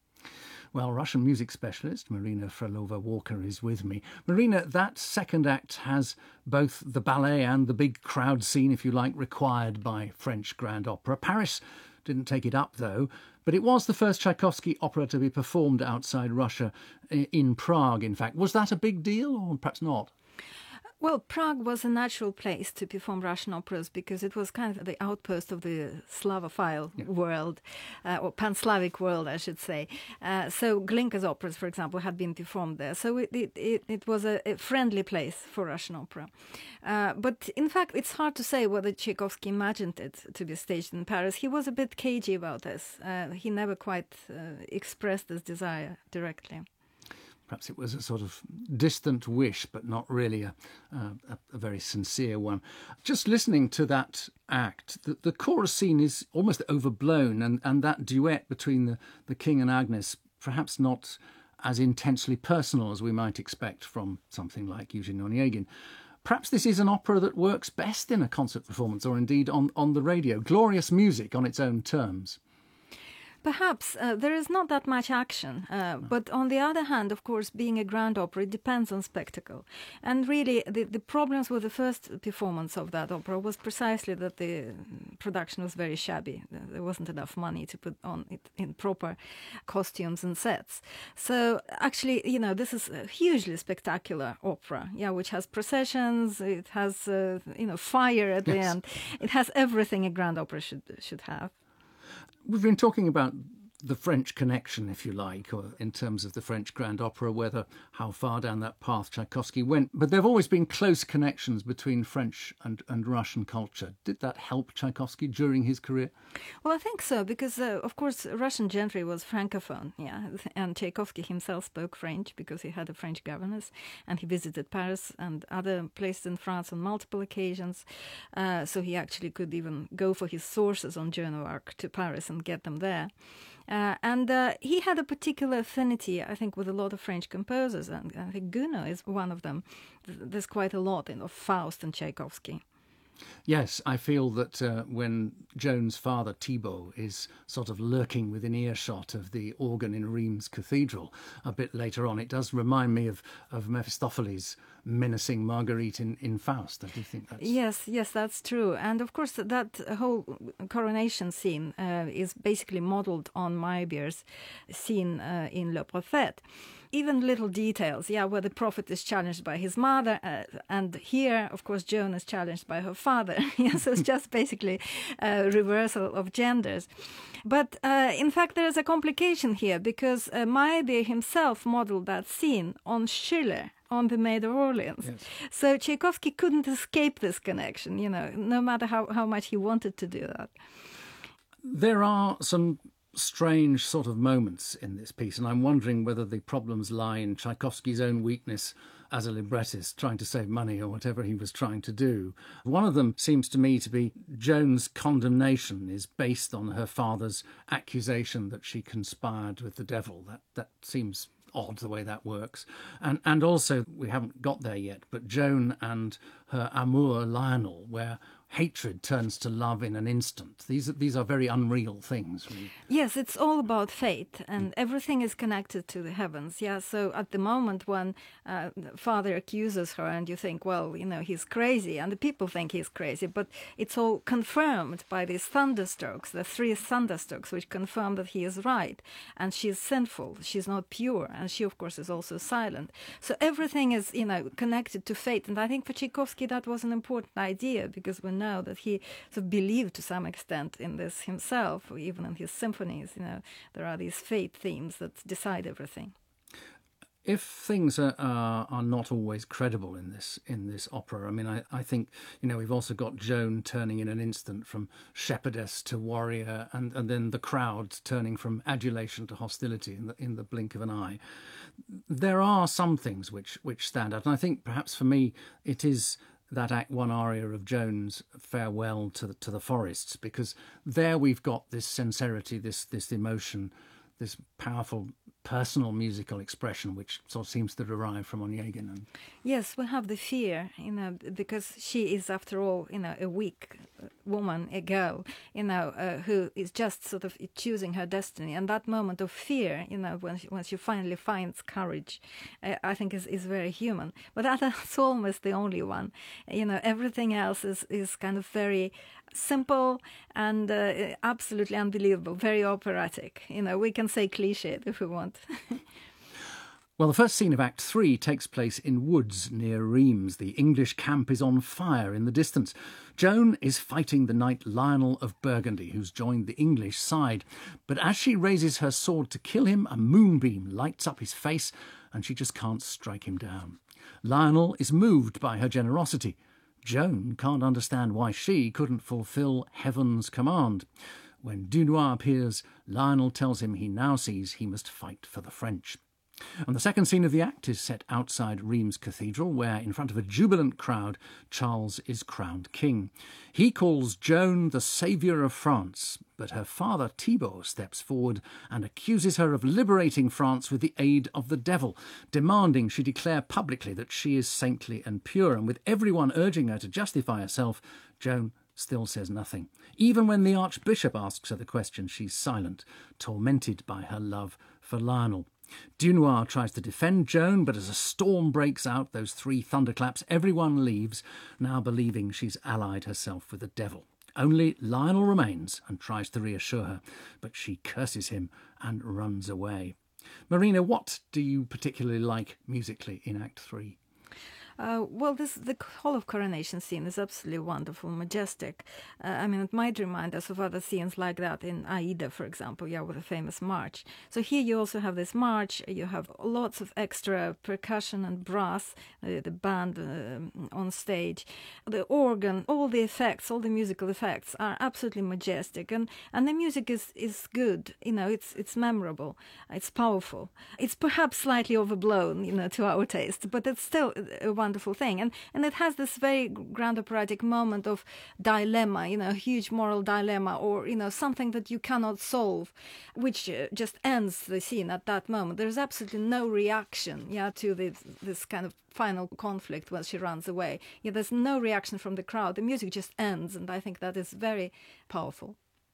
Well, Russian music specialist Marina Frolova-Walker is with me. Marina, that second act has both the ballet and the big crowd scene, if you like, required by French grand opera. Paris didn't take it up, though. But it was the first Tchaikovsky opera to be performed outside Russia, in Prague, in fact. Was that a big deal, or perhaps not? Well, Prague was a natural place to perform Russian operas because it was kind of the outpost of the Slavophile world, or Pan-Slavic world, I should say. So Glinka's operas, for example, had been performed there. So it was a friendly place for Russian opera. But in fact, it's hard to say whether Tchaikovsky imagined it to be staged in Paris. He was a bit cagey about this. He never quite expressed this desire directly. Perhaps it was a sort of distant wish, but not really a very sincere one. Just listening to that act, the chorus scene is almost overblown, and that duet between the King and Agnes, perhaps not as intensely personal as we might expect from something like Eugene Onegin. Perhaps this is an opera that works best in a concert performance, or indeed on the radio. Glorious music on its own terms. Perhaps there is not that much action, but on the other hand, of course, being a grand opera, it depends on spectacle. And really, the problems with the first performance of that opera was precisely that the production was very shabby. There wasn't enough money to put on it in proper costumes and sets. So actually, this is a hugely spectacular opera, which has processions, it has, fire at the end. It has everything a grand opera should have. We've been talking about the French connection, if you like, or in terms of the French Grand Opera, how far down that path Tchaikovsky went. But there have always been close connections between French and Russian culture. Did that help Tchaikovsky during his career? Well, I think so, because, of course, Russian gentry was francophone, and Tchaikovsky himself spoke French because he had a French governess, and he visited Paris and other places in France on multiple occasions. So he actually could even go for his sources on Joan of Arc to Paris and get them there. And he had a particular affinity, I think, with a lot of French composers, and I think Gounod is one of them. There's quite a lot of Faust and Tchaikovsky. Yes, I feel that when Joan's father, Thibaut, is sort of lurking within earshot of the organ in Rheims Cathedral a bit later on, it does remind me of Mephistopheles menacing Marguerite in Faust. I do think that's... Yes, that's true. And of course, that whole coronation scene is basically modelled on Meyerbeer's scene in Le Prophète. Even little details, where the prophet is challenged by his mother, and here, of course, Joan is challenged by her father. So it's just basically a reversal of genders. But in fact, there is a complication here, because Meyerbeer himself modelled that scene on Schiller, on the Maid of Orleans. Yes. So Tchaikovsky couldn't escape this connection, no matter how much he wanted to do that. There are some strange sort of moments in this piece, and I'm wondering whether the problems lie in Tchaikovsky's own weakness as a librettist, trying to save money or whatever he was trying to do. One of them seems to me to be Joan's condemnation is based on her father's accusation that she conspired with the devil. That seems odd the way that works. And also, we haven't got there yet, but Joan and her amour Lionel, where hatred turns to love in an instant. These are very unreal things. Really. Yes, it's all about fate, and everything is connected to the heavens. So at the moment when father accuses her, and you think, well, he's crazy, and the people think he's crazy, but it's all confirmed by these thunderstrokes, the 3 thunderstrokes, which confirm that he is right, and she's sinful, she's not pure, and she, of course, is also silent. So everything is, connected to fate, and I think for Tchaikovsky that was an important idea, because we know that he sort of believed to some extent in this himself, or even in his symphonies. There are these fate themes that decide everything. If things are not always credible in this opera, I mean, I think we've also got Joan turning in an instant from shepherdess to warrior, and then the crowd turning from adulation to hostility in the blink of an eye. There are some things which stand out, and I think perhaps for me it is that Act 1 aria of Joan's farewell to the forests, because there we've got this sincerity, this emotion, this powerful personal musical expression, which sort of seems to derive from Onegin. And Yes, we have the fear, because she is, after all, a weak woman, a girl, who is just sort of choosing her destiny. And that moment of fear, when she finally finds courage, I think is very human. But that's almost the only one. Everything else is kind of very simple and absolutely unbelievable, very operatic. We can say cliched if we want. Well, the first scene of Act 3 takes place in woods near Rheims. The English camp is on fire in the distance. Joan is fighting the knight Lionel of Burgundy, who's joined the English side. But as she raises her sword to kill him, a moonbeam lights up his face and she just can't strike him down. Lionel is moved by her generosity. Joan can't understand why she couldn't fulfil heaven's command. When Dunois appears, Lionel tells him he now sees he must fight for the French. And the second scene of the act is set outside Rheims Cathedral, where, in front of a jubilant crowd, Charles is crowned king. He calls Joan the saviour of France, but her father Thibaut steps forward and accuses her of liberating France with the aid of the devil, demanding she declare publicly that she is saintly and pure. And with everyone urging her to justify herself, Joan still says nothing. Even when the Archbishop asks her the question, she's silent, tormented by her love for Lionel. Dunois tries to defend Joan, but as a storm breaks out, those 3 thunderclaps, everyone leaves, now believing she's allied herself with the devil. Only Lionel remains and tries to reassure her, but she curses him and runs away. Marina, what do you particularly like musically in Act 3? Well, the whole of coronation scene is absolutely wonderful, majestic. It might remind us of other scenes like that in Aida, for example, with a famous march. So here you also have this march, you have lots of extra percussion and brass, the band on stage, the organ, all the effects, all the musical effects are absolutely majestic, and the music is good, it's memorable, it's powerful. It's perhaps slightly overblown, to our taste, but it's still a wonderful thing, and it has this very grand operatic moment of dilemma, a huge moral dilemma, or something that you cannot solve, which just ends the scene at that moment. There's absolutely no reaction to this kind of final conflict when she runs away. There's no reaction from the crowd. The music just ends, and I think that is very powerful.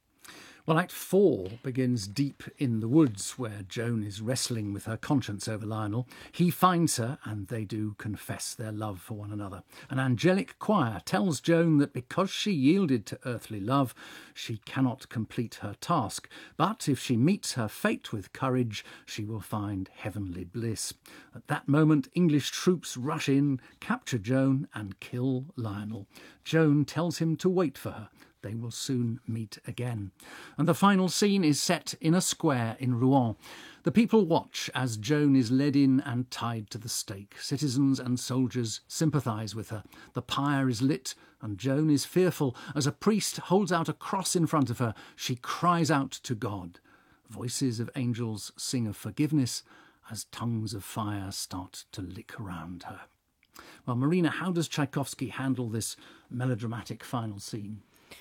Well, Act 4 begins deep in the woods, where Joan is wrestling with her conscience over Lionel. He finds her, and they do confess their love for one another. An angelic choir tells Joan that because she yielded to earthly love, she cannot complete her task. But if she meets her fate with courage, she will find heavenly bliss. At that moment, English troops rush in, capture Joan, and kill Lionel. Joan tells him to wait for her. They will soon meet again. And the final scene is set in a square in Rouen. The people watch as Joan is led in and tied to the stake. Citizens and soldiers sympathise with her. The pyre is lit and Joan is fearful. As a priest holds out a cross in front of her, she cries out to God. Voices of angels sing of forgiveness as tongues of fire start to lick around her. Well, Marina, how does Tchaikovsky handle this melodramatic final scene?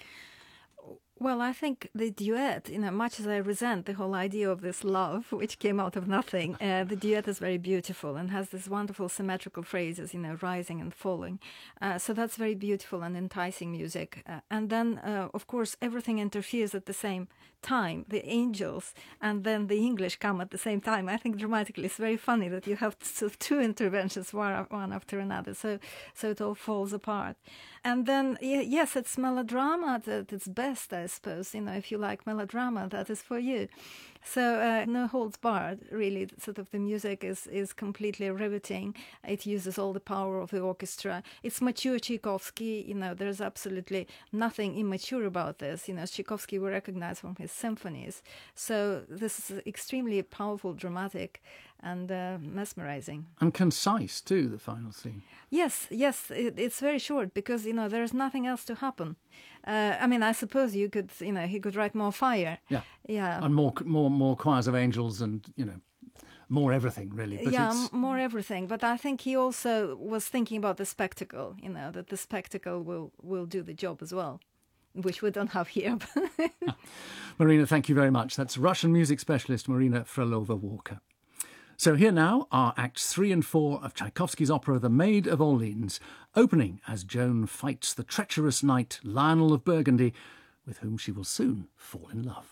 Well, I think the duet, much as I resent the whole idea of this love, which came out of nothing, the duet is very beautiful and has this wonderful symmetrical phrases, rising and falling. So that's very beautiful and enticing music. And then, of course, everything interferes at the same time. The angels and then the English come at the same time. I think dramatically it's very funny that you have sort of 2 interventions, one after another. So it all falls apart. And then, yes, it's melodrama at its best, I suppose. If you like melodrama, that is for you. So no holds barred, really. Sort of the music is completely riveting. It uses all the power of the orchestra. It's mature Tchaikovsky. There's absolutely nothing immature about this. Tchaikovsky we recognize from his symphonies. So this is extremely powerful, dramatic, and mesmerizing. And concise too, the final scene. Yes, it's very short because, there's nothing else to happen. I suppose he could write more fire. Yeah. And more choirs of angels and, more everything, really. But more everything. But I think he also was thinking about the spectacle, that the spectacle will do the job as well, which we don't have here. Marina, thank you very much. That's Russian music specialist Marina Frolova-Walker. So here now are Acts 3 and 4 of Tchaikovsky's opera The Maid of Orleans, opening as Joan fights the treacherous knight Lionel of Burgundy, with whom she will soon fall in love.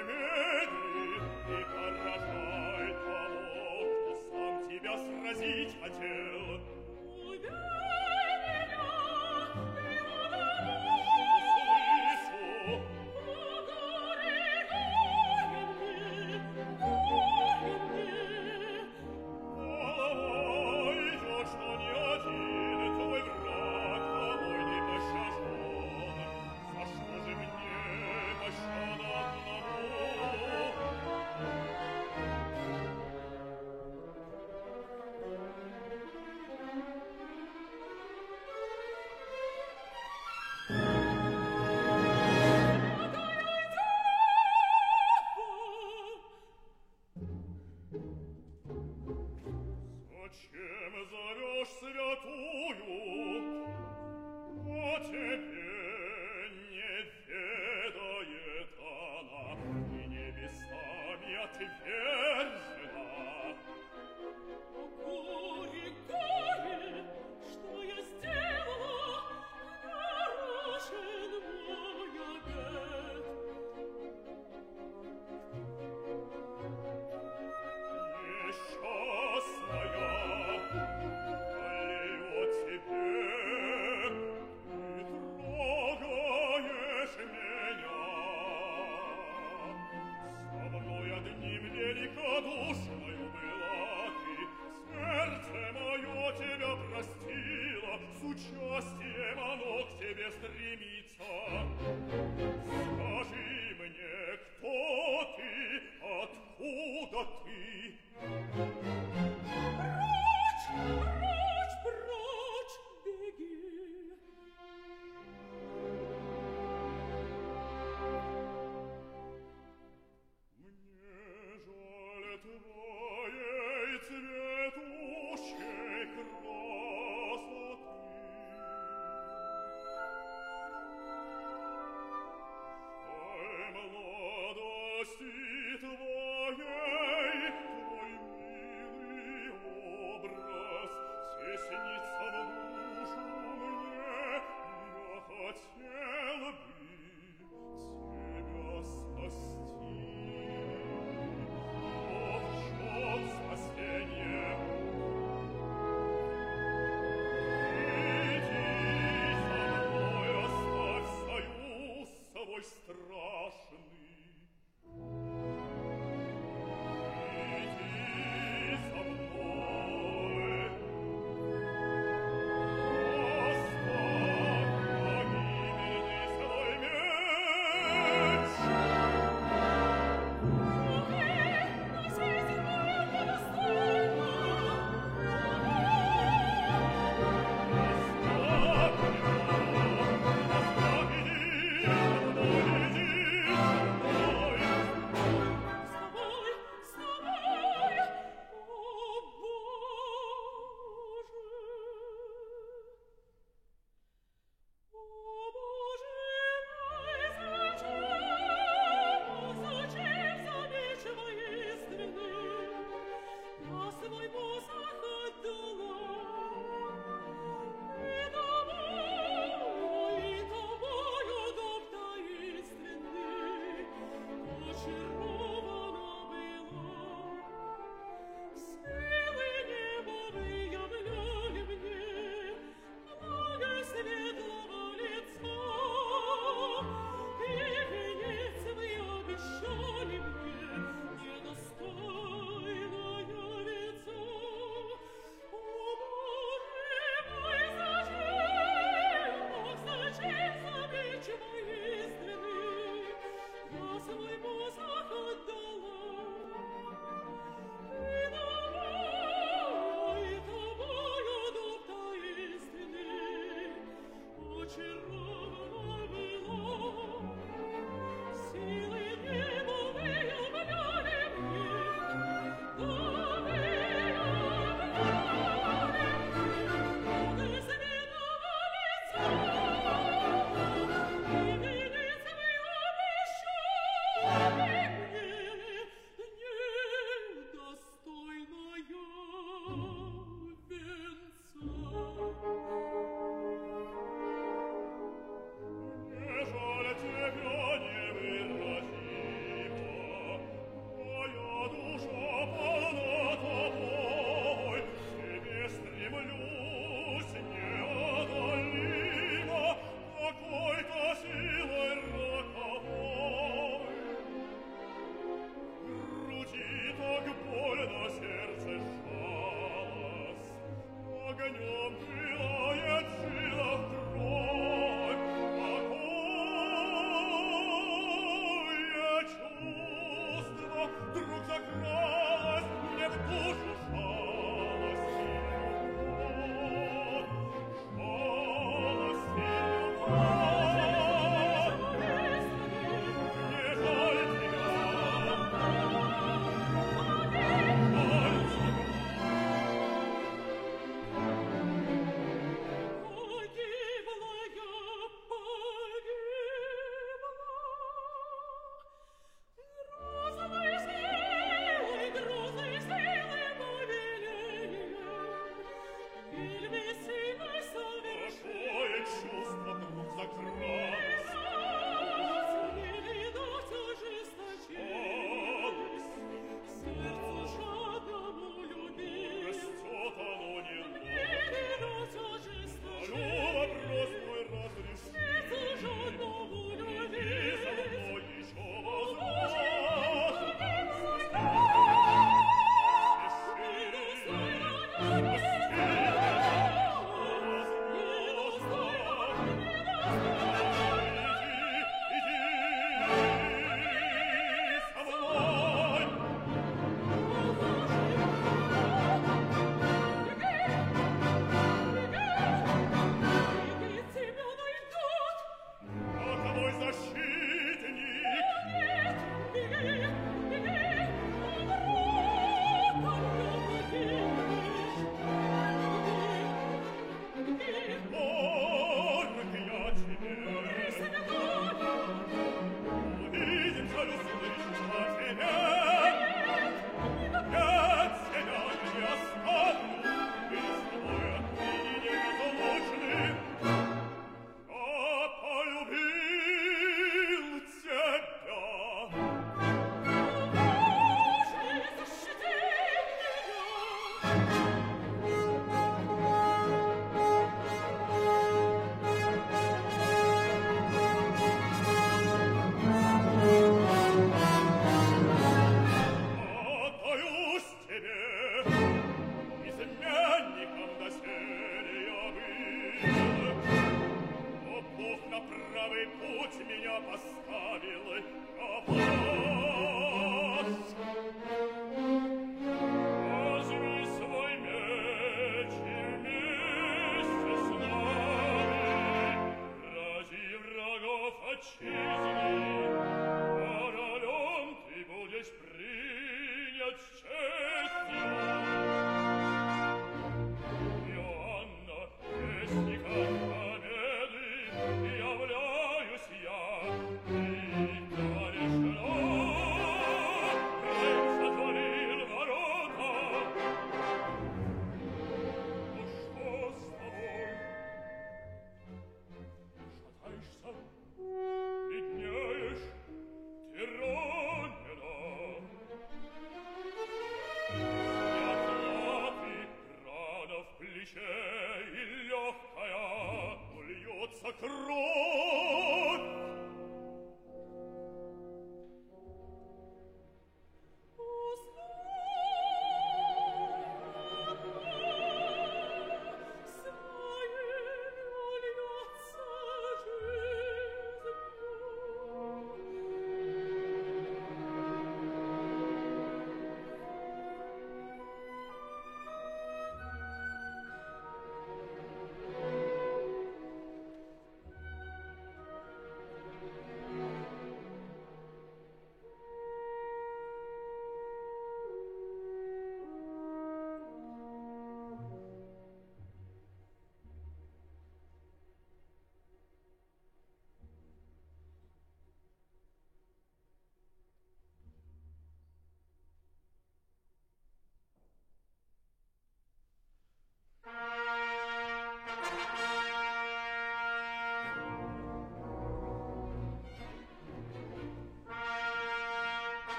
Сразить душа мою была ты, сердце мое тебя простило, с участием оно к тебе стремится. Скажи мне, кто ты, откуда ты? Прочь, прочь, прочь, беги. Мне жаль твоей цветущей красоты. Жаль молодости твоей, твой милый образ все снится в душу мне, я хотел бы тебя спасти. Но в чем спасение? Иди со мной, оставь союз свой страшный. Иди со мной, оставь погибельный свой меч.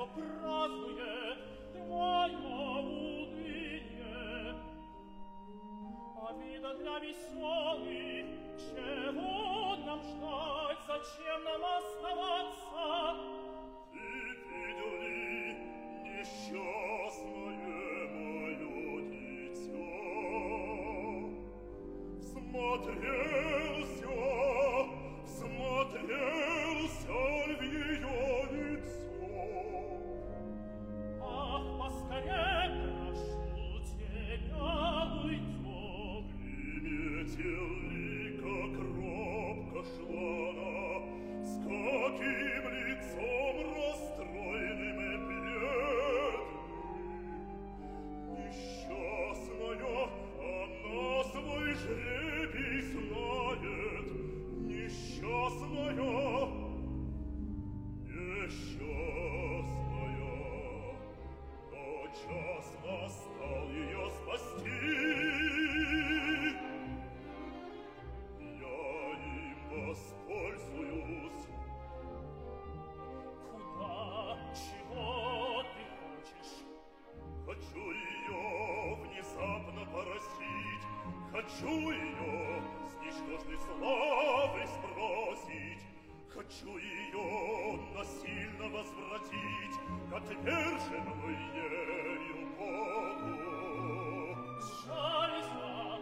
празднует твое уныние. А вида для веселых, чего нам ждать, зачем нам оставаться? Ты видел ли несчастное мое дитя? Смотрелся в ее лицо. Ах, поскорее прошу тебя, уйдем. Приметил ли, как робко шла она, с каким лицом расстроенным и бледным? Несчастная, она свой жребий знает. Несчастная, но час настал ее спасти. Я им воспользуюсь. Куда, чего ты хочешь? Хочу ее внезапно поразить, хочу ее с ничтожной славой сбросить, хочу ее насильно возвратить к отверженному ею Богу. Сжалься,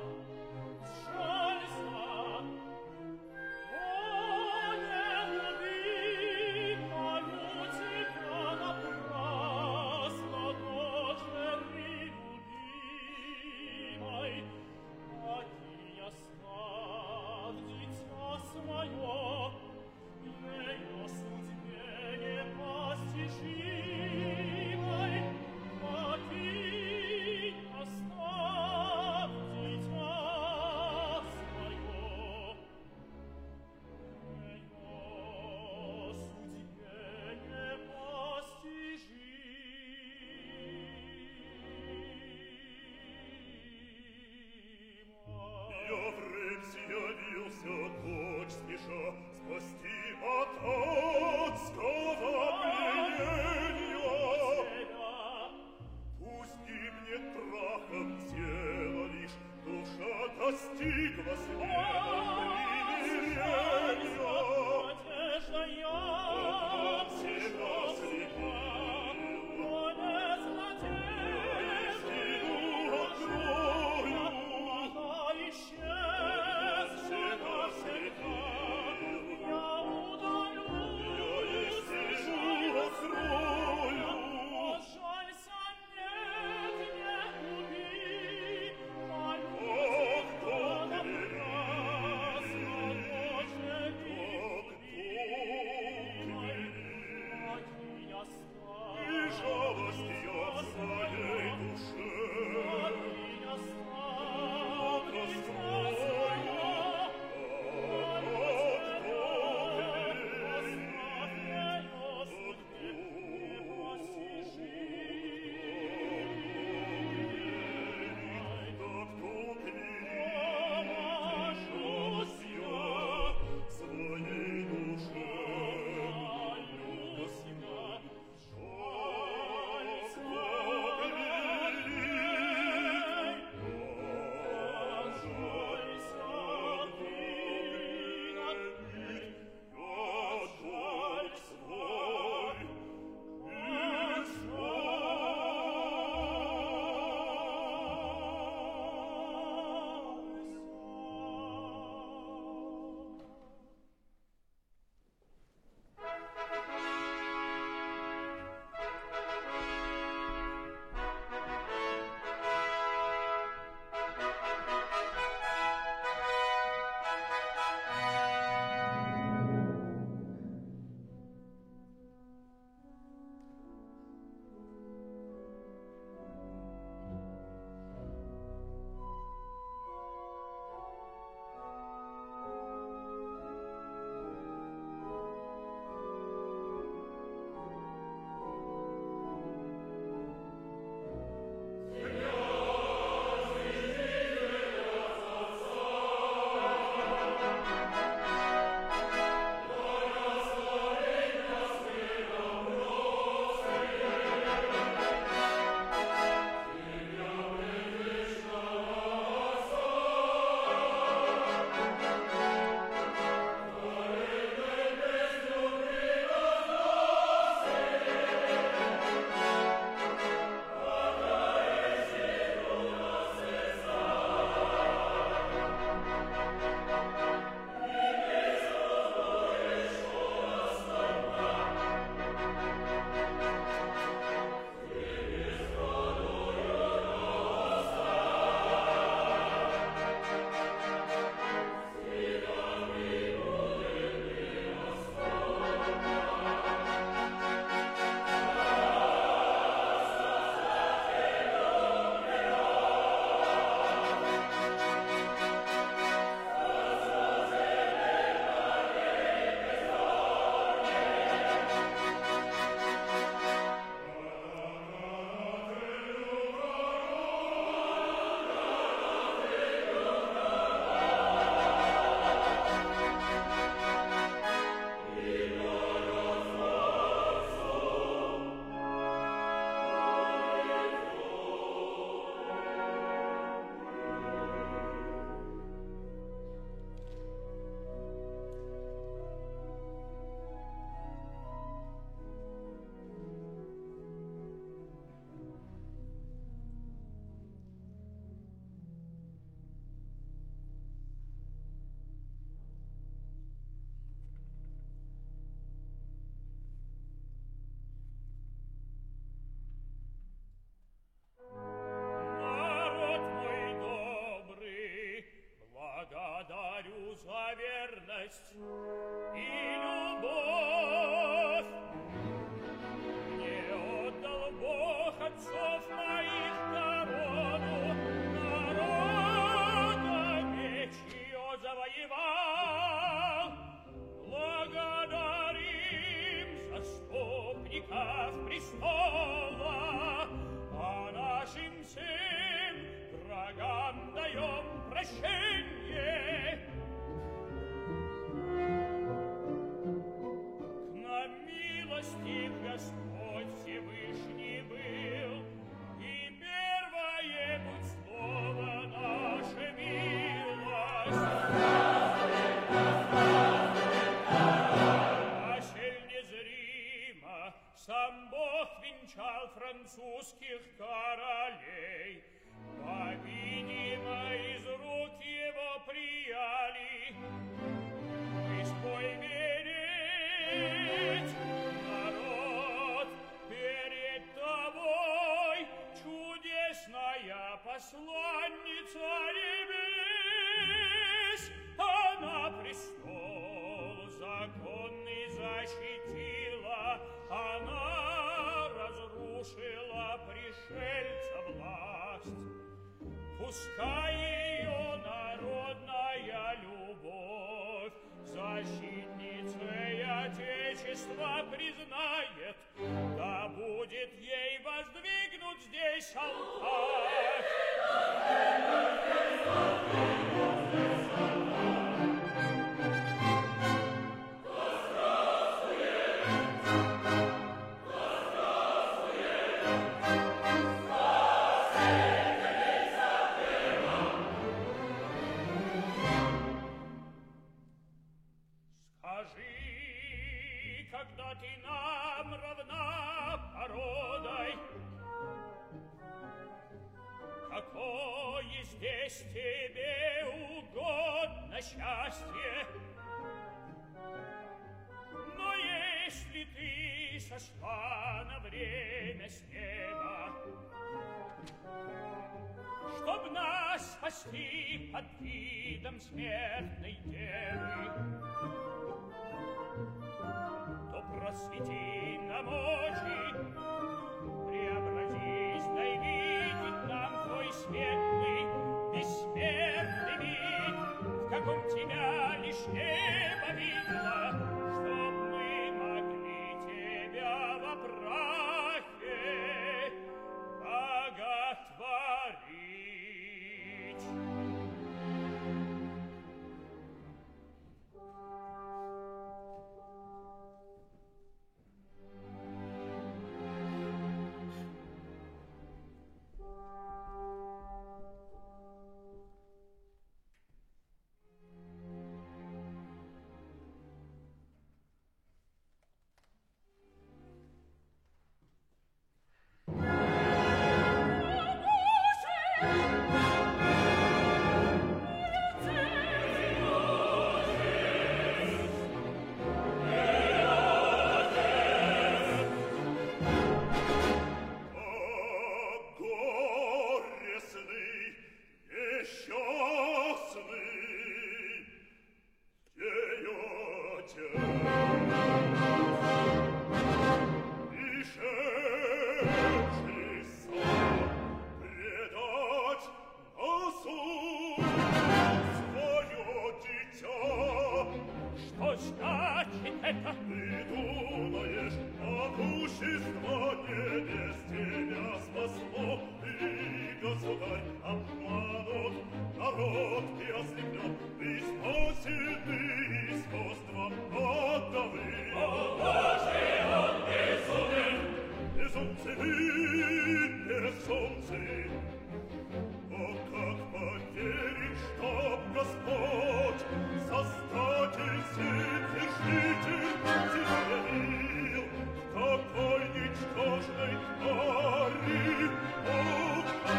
о, не люби мою тебя напрасно, дочери любимой. Один оставь дитя свое, ее судьбе непостижимой. Один оставь дитя свое, ее судьбе непостижимой. Явремся явился, дочь спеша спасти от адского пленения. Пусть гибнет прахом тело лишь, душа достигла света примирения. Он себя слепил, но не злодей. Истину открою, она исчезла навсегда. Я удалюсь, истину открою. Жалься, нет, не губи мою тебя напрасно. верность и любовь. Мне отдал Бог отцов моих корону, народа меч ее завоевал. Благодарим заступников престола, а нашим всем врагам даем прощение. К нам милостив Господь Всевышний был, и первое будь слово наше милость. Асель незримо сам Бог венчал французских королей, по-видимо, из рук его прияли. Испой верить, народ, перед тобой чудесная посланница небес. Она престол законный защитила, она разрушила пришельца власть. Пускай ее народная любовь защитницей Отечества признает, да будет ей воздвигнут здесь алтарь. Скажи, когда ты нам равна породой, какое здесь тебе угодно счастье. Но если ты сошла на время с неба, чтоб нас спасти под видом смертной девы, то просвети нам очи, преобразись, дай видеть нам твой светлый, бессмертный вид, в каком тебя лишь небо видно, чтоб мы могли тебя во прахе боготворить.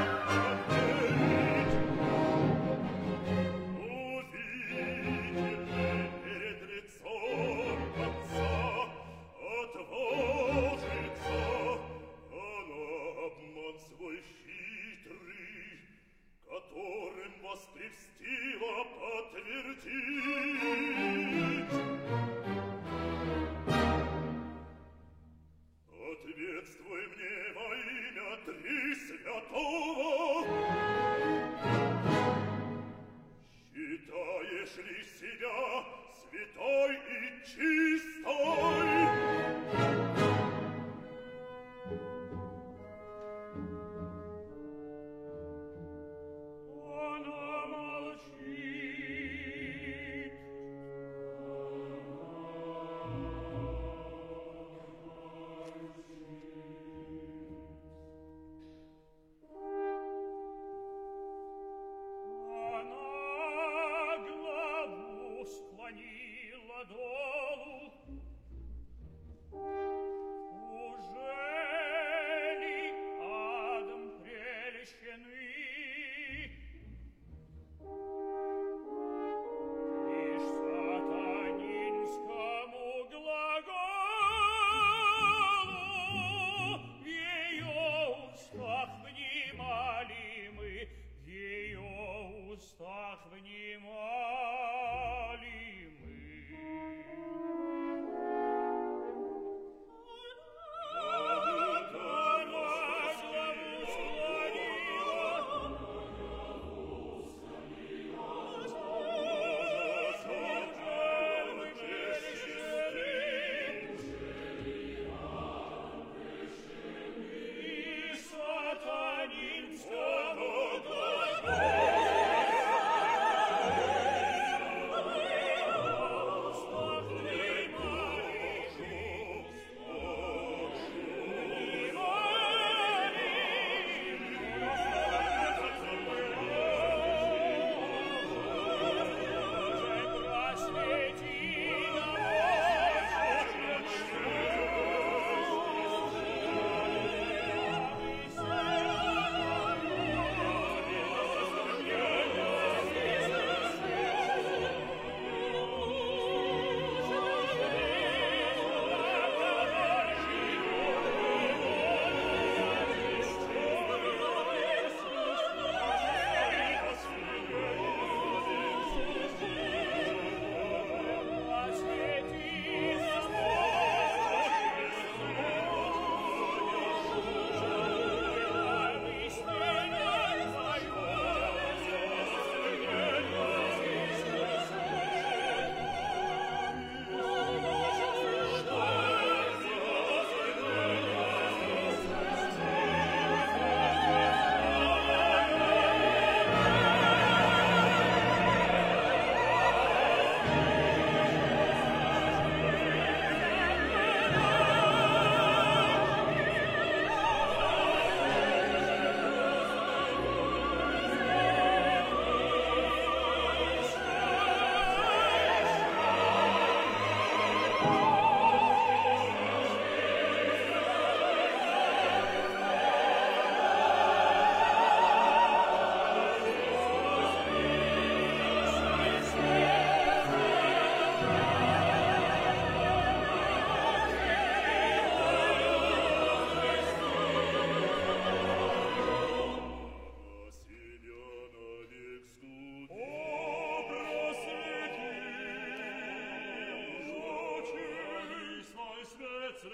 Увидел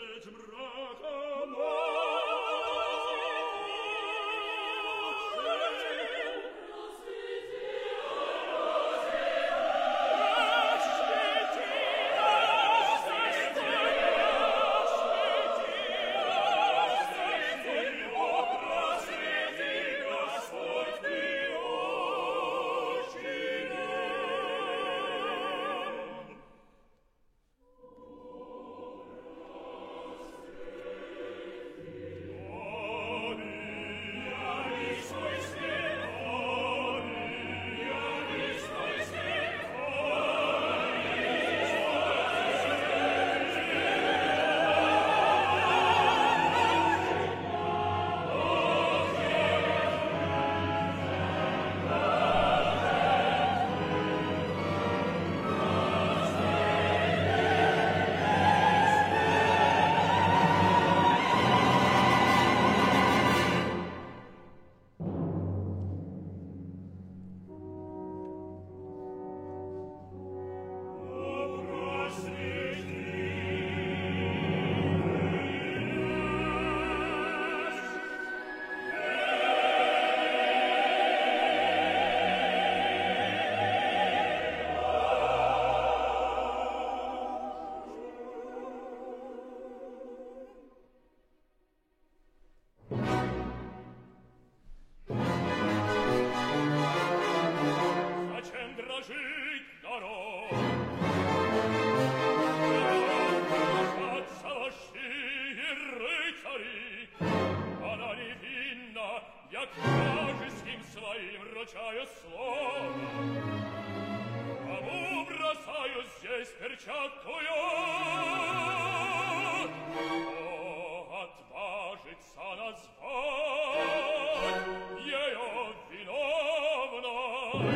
вручаю слово, кому бросаю здесь перчатку я, кто отважится назвать ее виновной.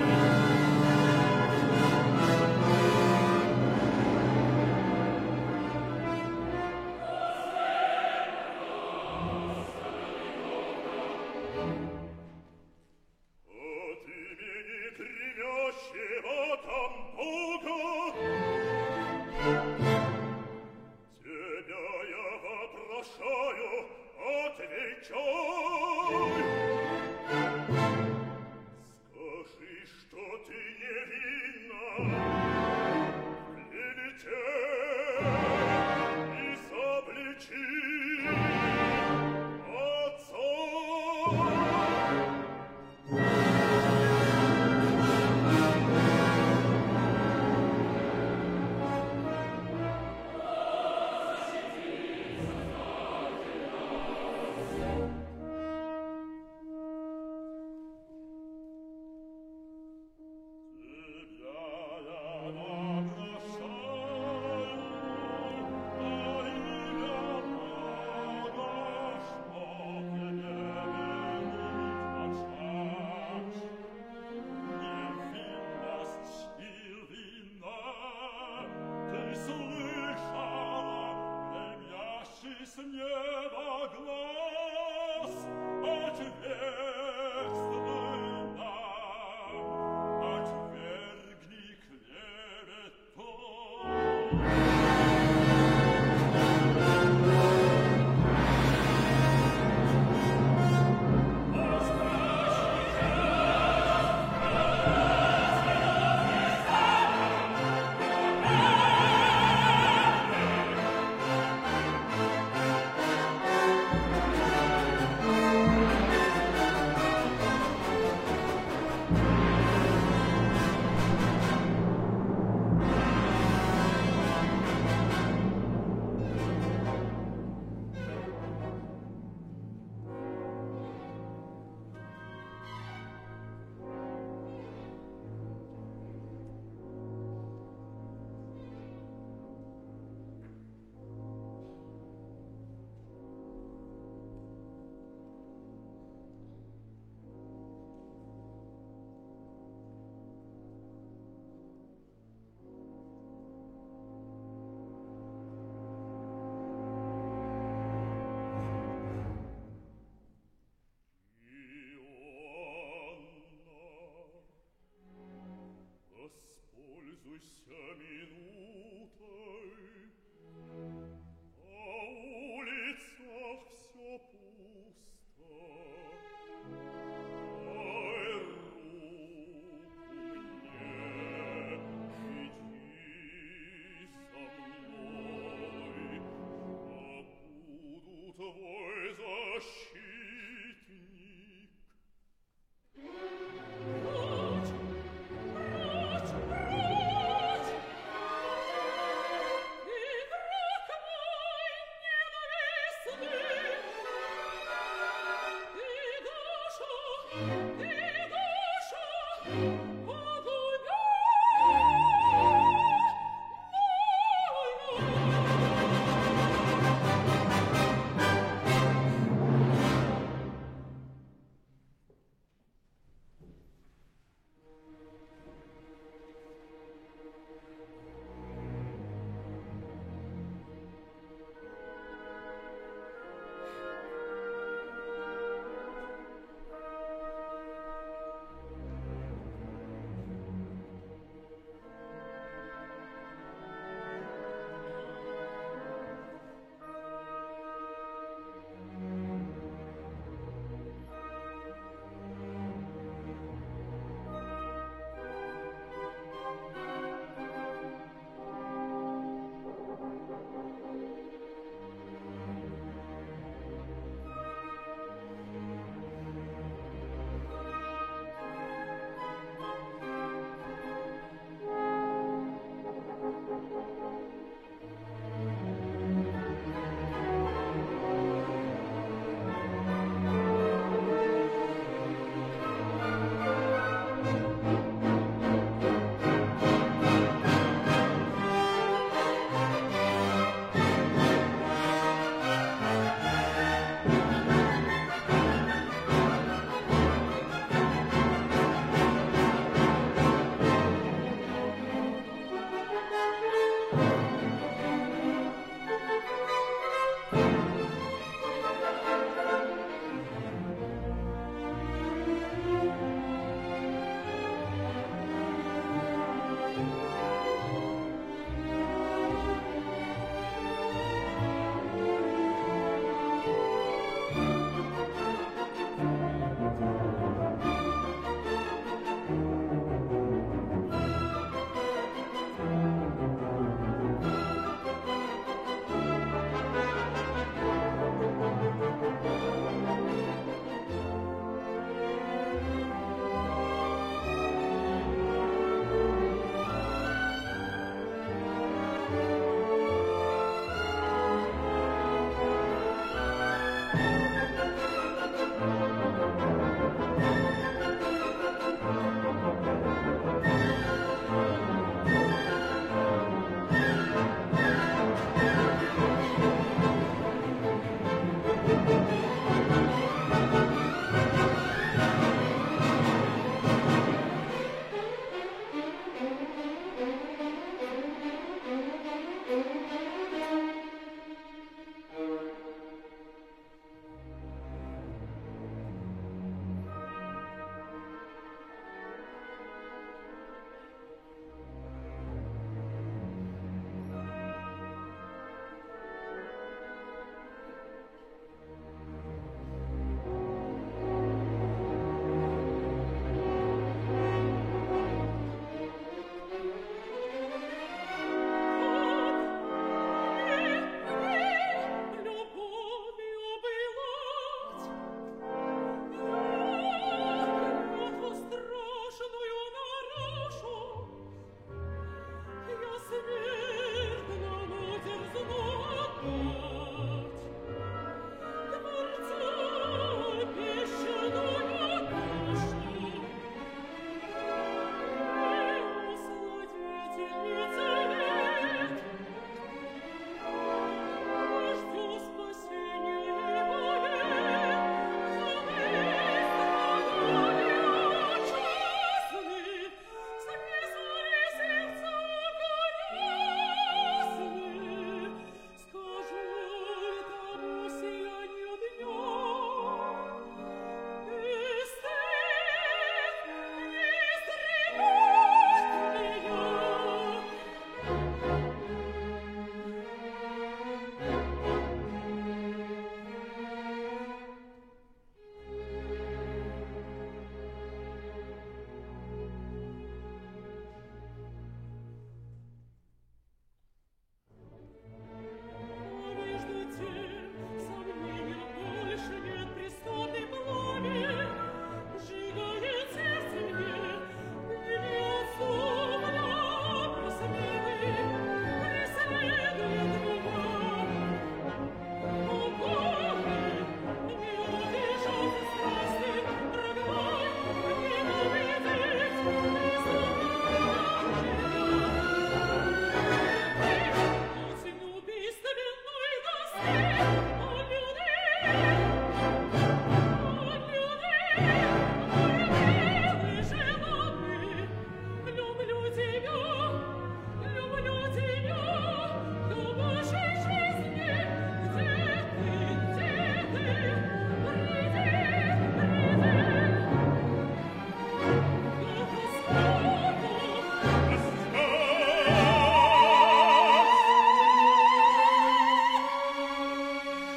защитник.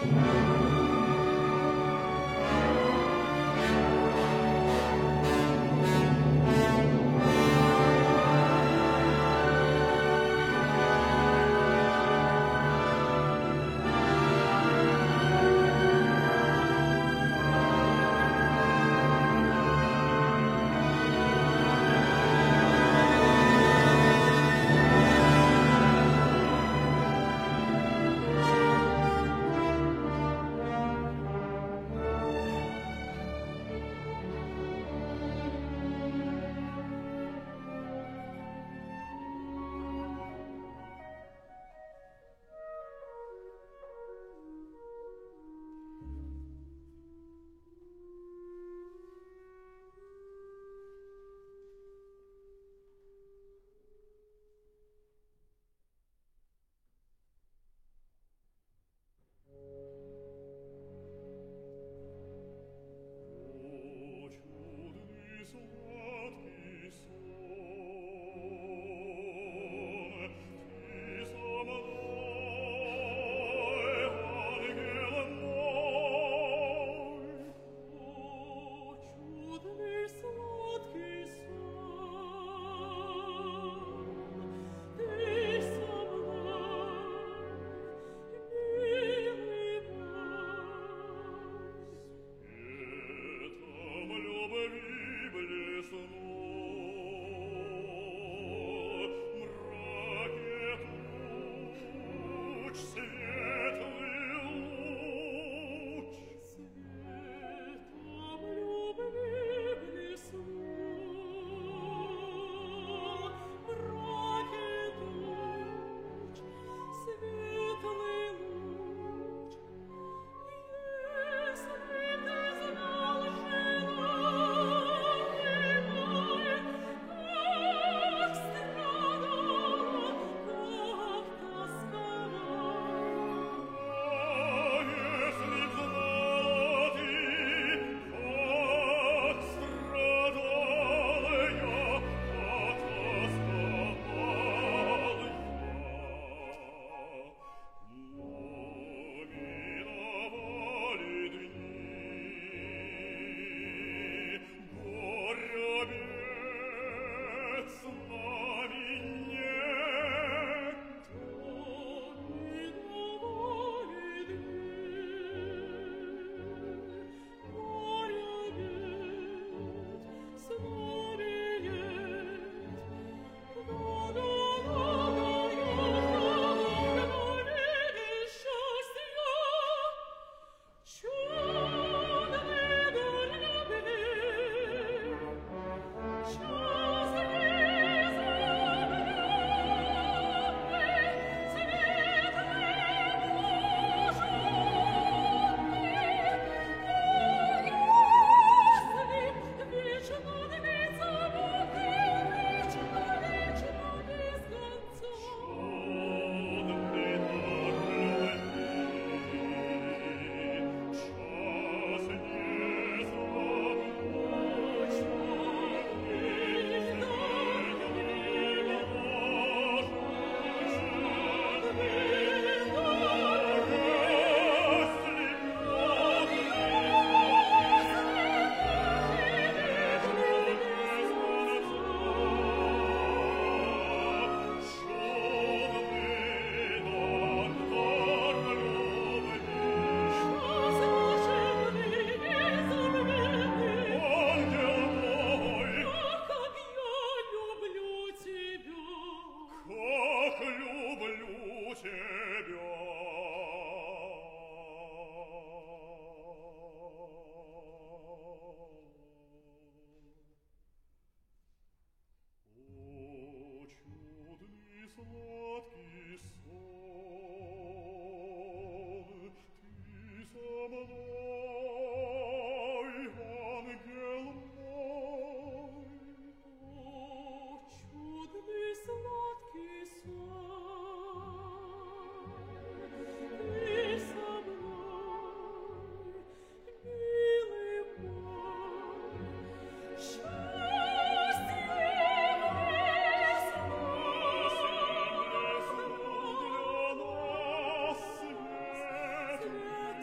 Свет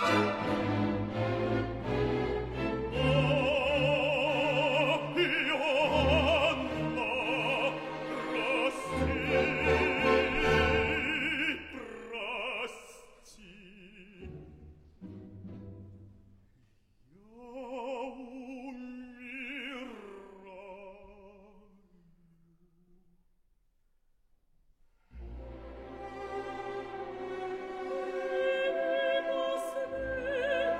Prosci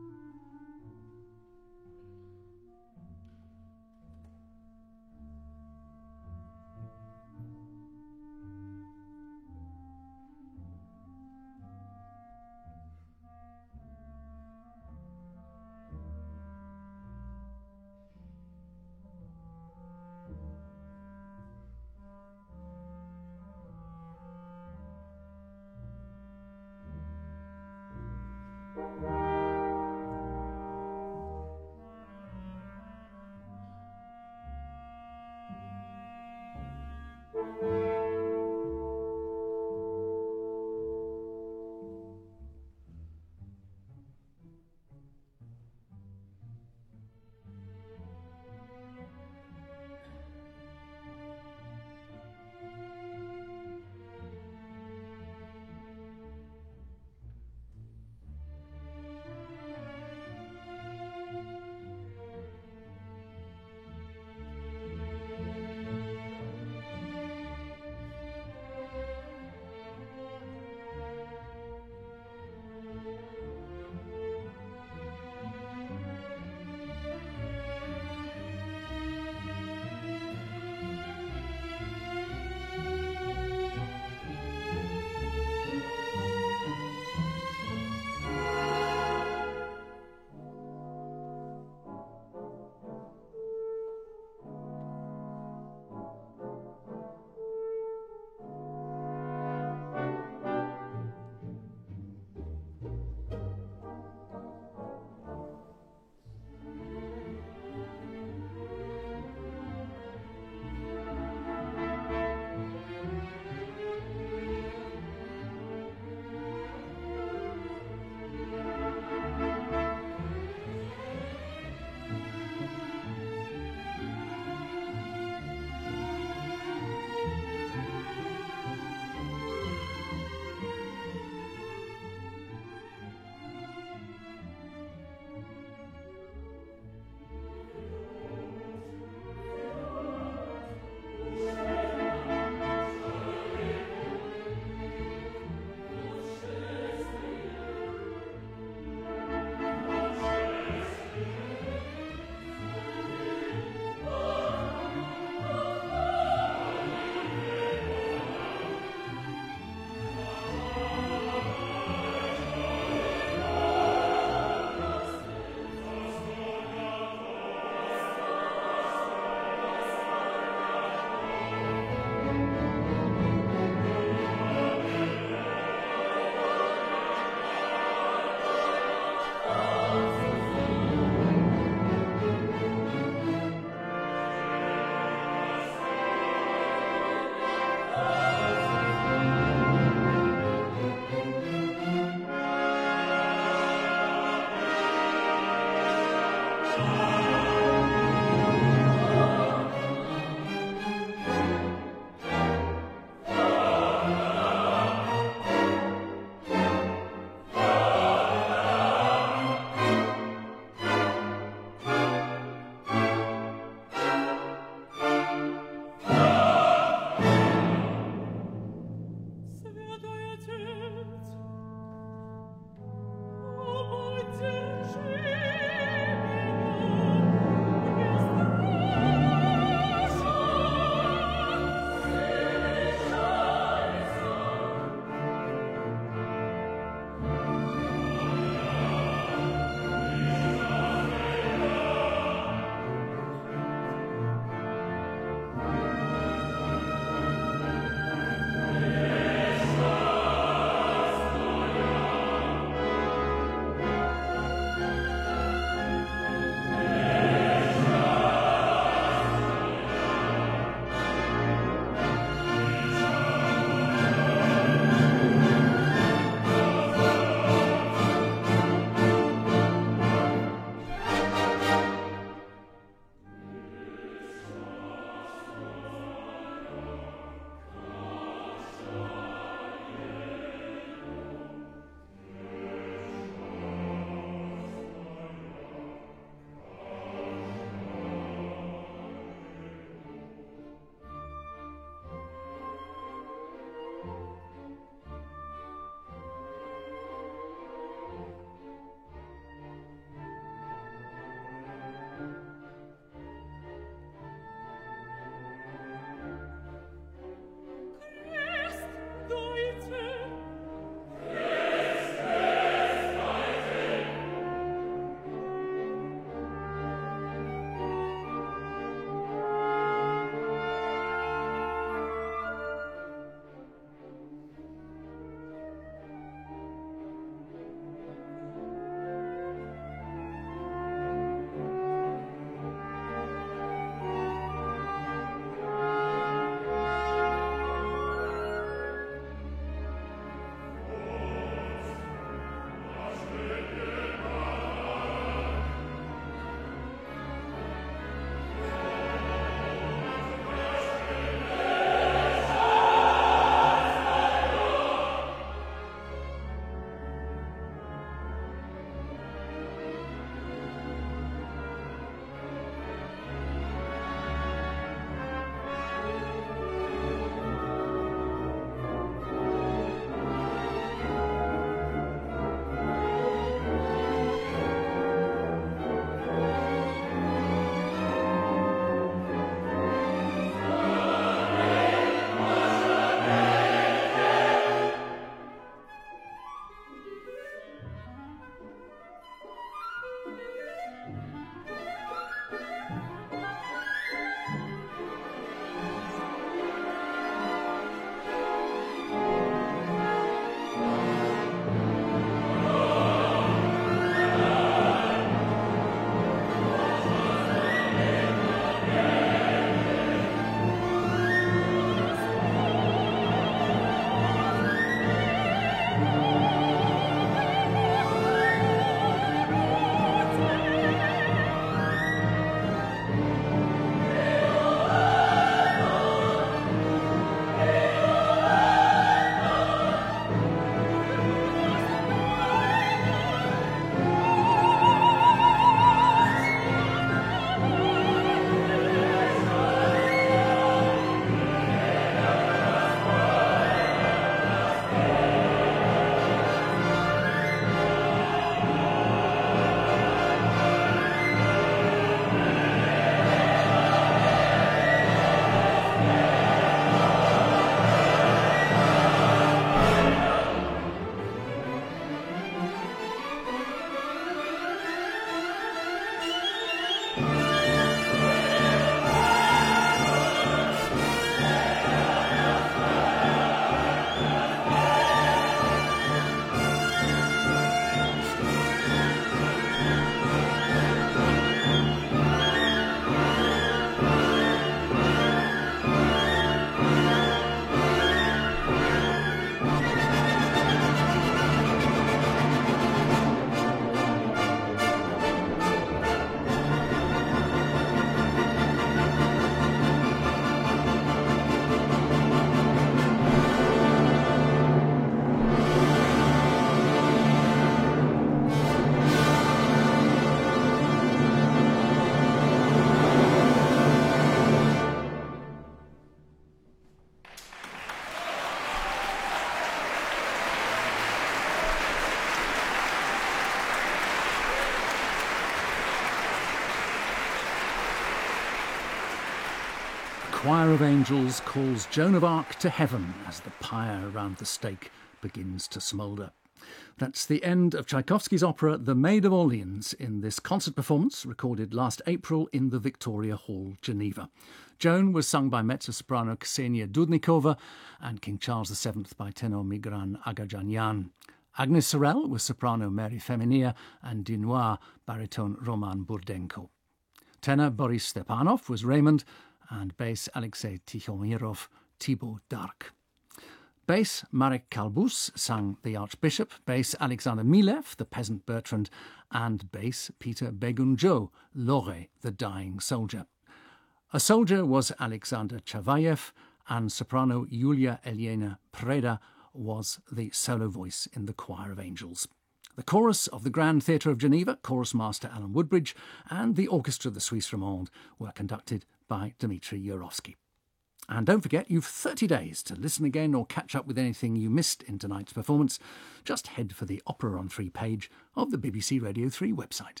choir of angels calls Joan of Arc to heaven as the pyre around the stake begins to smoulder. That's the end of Tchaikovsky's opera The Maid of Orleans in this concert performance recorded last April in the Victoria Hall, Geneva. Joan was sung by mezzo-soprano Ksenia Dudnikova and King Charles VII by tenor Migran Agajanyan. Agnes Sorel was soprano Mary Feminia and Dunois baritone Roman Burdenko. Tenor Boris Stepanov was Raymond and bass Alexei Tikhomirov, Thibaut d'Arc. Bass Marek Kalbus sang the Archbishop, bass Alexander Milev, the peasant Bertrand, and bass Peter Begunjo, Lore, the dying soldier. A soldier was Alexander Chavayev, and soprano Yulia Elena Preda was the solo voice in the Choir of Angels. The chorus of the Grand Theatre of Geneva, chorus master Alan Woodbridge, and the orchestra of the Suisse Romande were conducted by Dmitry Yurovsky. And don't forget, you've 30 days to listen again or catch up with anything you missed in tonight's performance. Just head for the Opera on 3 page of the BBC Radio 3 website.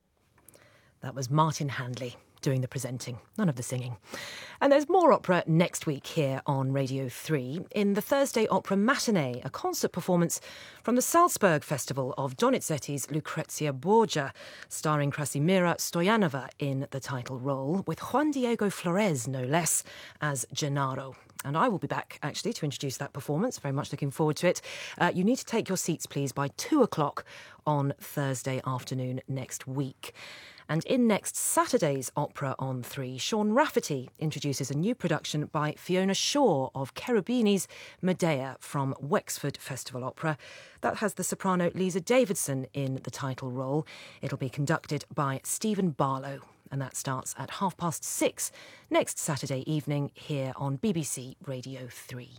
That was Martin Handley doing the presenting, none of the singing. And there's more opera next week here on Radio 3 in the Thursday Opera Matinee, a concert performance from the Salzburg Festival of Donizetti's Lucrezia Borgia, starring Krasimira Stoyanova in the title role, with Juan Diego Flores, no less, as Gennaro. And I will be back, actually, to introduce that performance. Very much looking forward to it. You need to take your seats, please, by 2 o'clock on Thursday afternoon next week. And in next Saturday's Opera on 3, Sean Rafferty introduces a new production by Fiona Shaw of Cherubini's Medea from Wexford Festival Opera. That has the soprano Lisa Davidson in the title role. It'll be conducted by Stephen Barlow, and that starts at 6:30 next Saturday evening here on BBC Radio 3.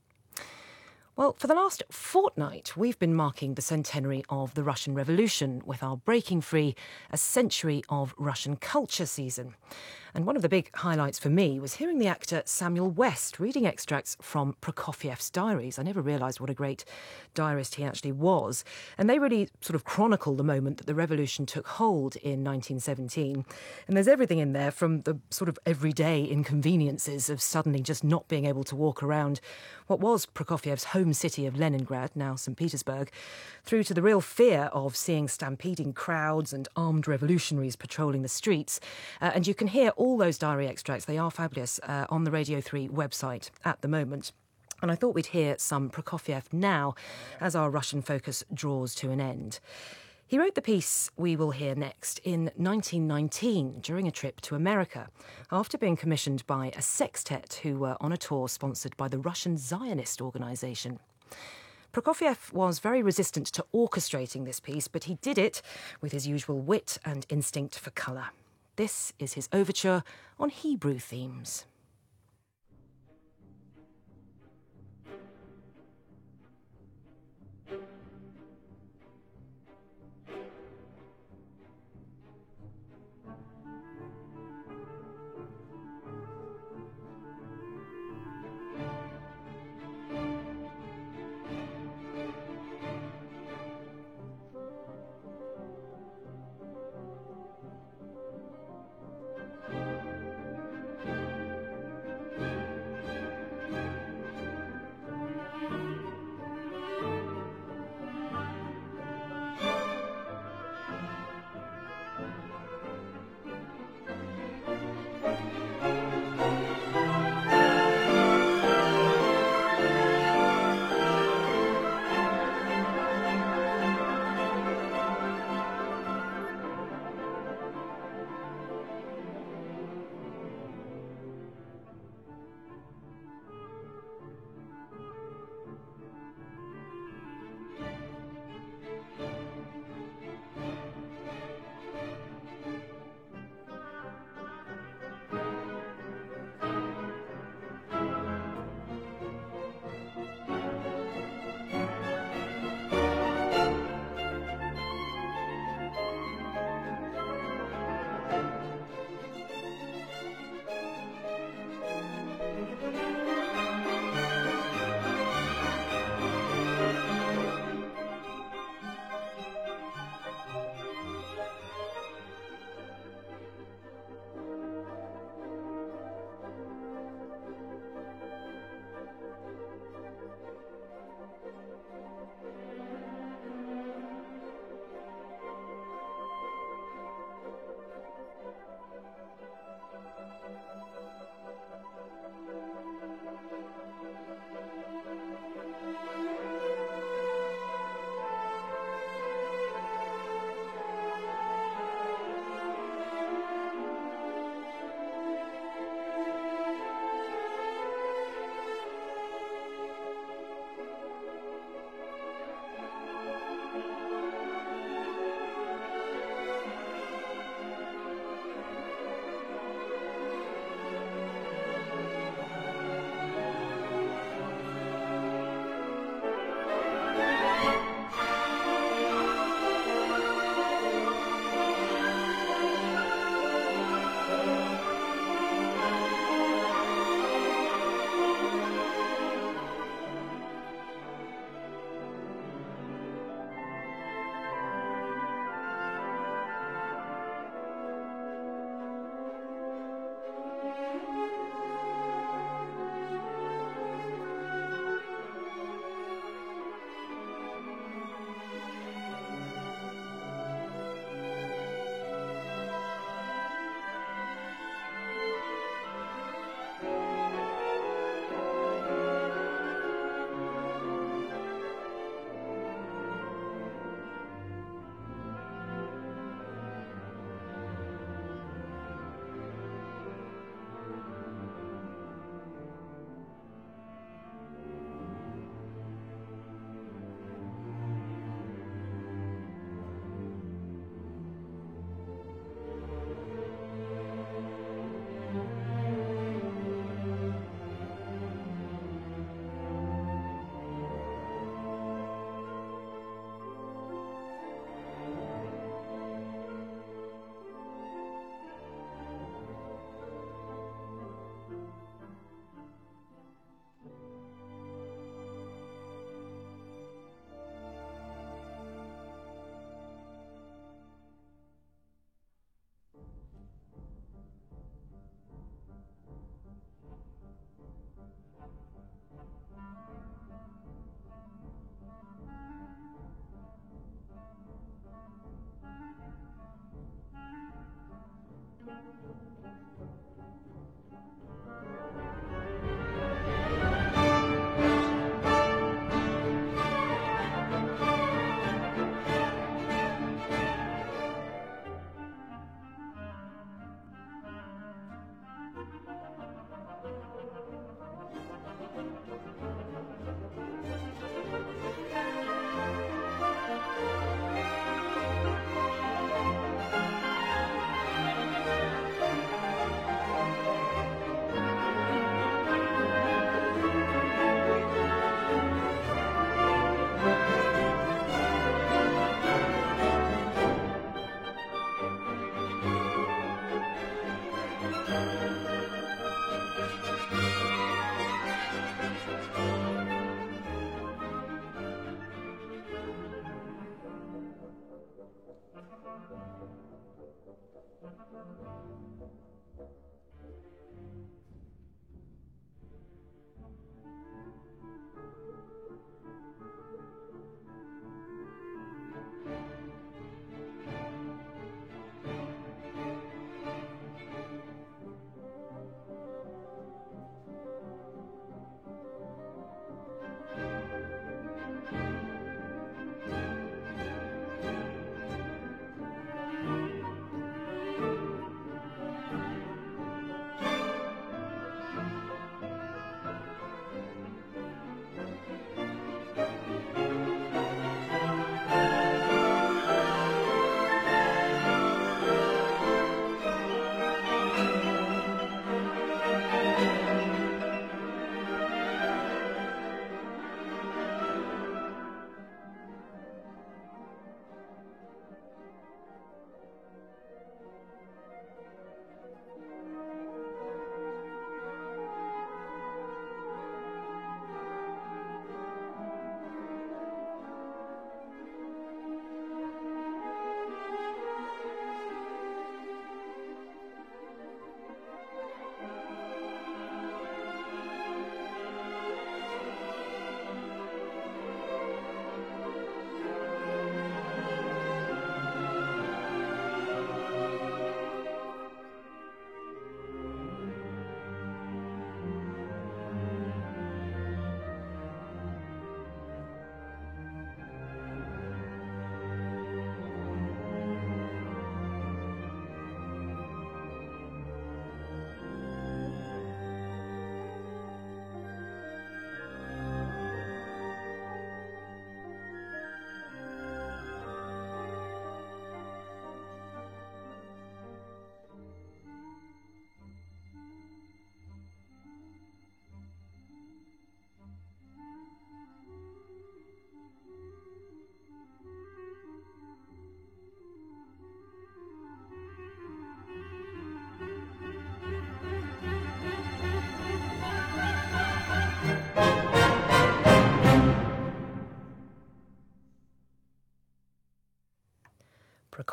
Well, for the last fortnight, we've been marking the centenary of the Russian Revolution with our Breaking Free, a Century of Russian Culture season. And one of the big highlights for me was hearing the actor Samuel West reading extracts from Prokofiev's diaries. I never realised what a great diarist he actually was. And they really sort of chronicle the moment that the revolution took hold in 1917. And there's everything in there, from the sort of everyday inconveniences of suddenly just not being able to walk around what was Prokofiev's home city of Leningrad, now St. Petersburg, through to the real fear of seeing stampeding crowds and armed revolutionaries patrolling the streets. And you can hear all those diary extracts. They are fabulous on the Radio 3 website at the moment. And I thought we'd hear some Prokofiev now as our Russian focus draws to an end. He wrote the piece we will hear next in 1919 during a trip to America, after being commissioned by a sextet who were on a tour sponsored by the Russian Zionist organisation. Prokofiev was very resistant to orchestrating this piece, but he did it with his usual wit and instinct for colour. This is his overture on Hebrew themes.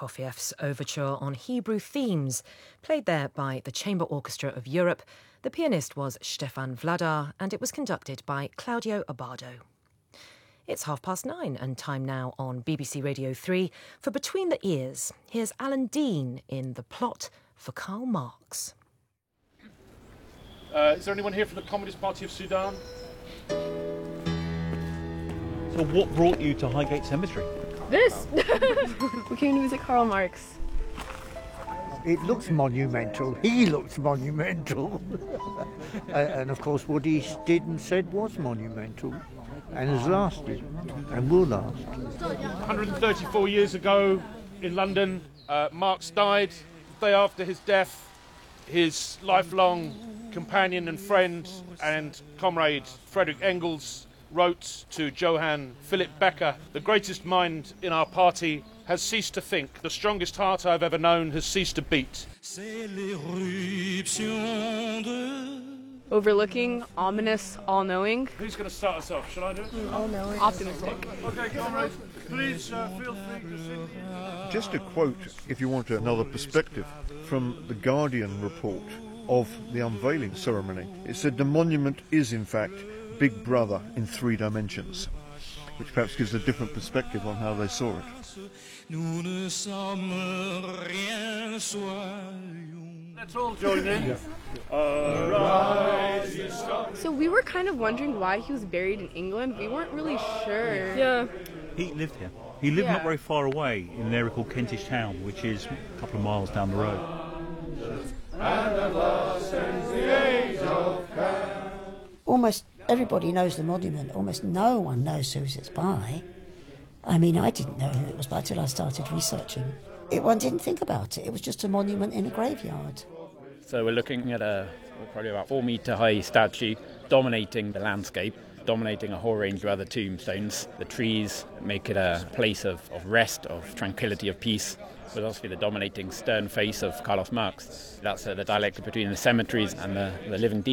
Prokofiev's overture on Hebrew themes, played there by the Chamber Orchestra of Europe. The pianist was Stefan Vladar, and it was conducted by Claudio Abbado. It's 9:30 and time now on BBC Radio 3 for Between the Ears. Here's Alan Dean in The Plot for Karl Marx. Is there anyone here from the Communist Party of Sudan? So what brought you to Highgate Cemetery? This! We came to visit Karl Marx. It looks monumental. He looks monumental. And of course what he did and said was monumental and has lasted and will last. 134 years ago in London, Marx died. The day after his death, his lifelong companion and friend and comrade Frederick Engels wrote to Johann Philipp Becker, "The greatest mind in our party has ceased to think. The strongest heart I've ever known has ceased to beat." Overlooking, ominous, all-knowing. Who's going to start us off? Shall I do it? All-knowing. Optimistic. Okay, comrades, please feel free to sit. Just a quote, if you want another perspective, from the Guardian report of the unveiling ceremony. It said the monument is in fact Big Brother in 3 dimensions, which perhaps gives a different perspective on how they saw it. Let's all join in. So we were kind of wondering why he was buried in England. We weren't really sure. Yeah. He lived here. He lived not very far away in an area called Kentish Town, which is a couple of miles down the road. Almost everybody knows the monument. Almost no one knows who it's by. I mean, I didn't know who it was by till I started researching. One didn't think about it. It was just a monument in a graveyard. So we're looking at a probably about 4-metre high statue dominating the landscape, dominating a whole range of other tombstones. The trees make it a place of rest, of tranquility, of peace. But obviously the dominating stern face of Carlos Marx. That's the dialectic between the cemeteries and the living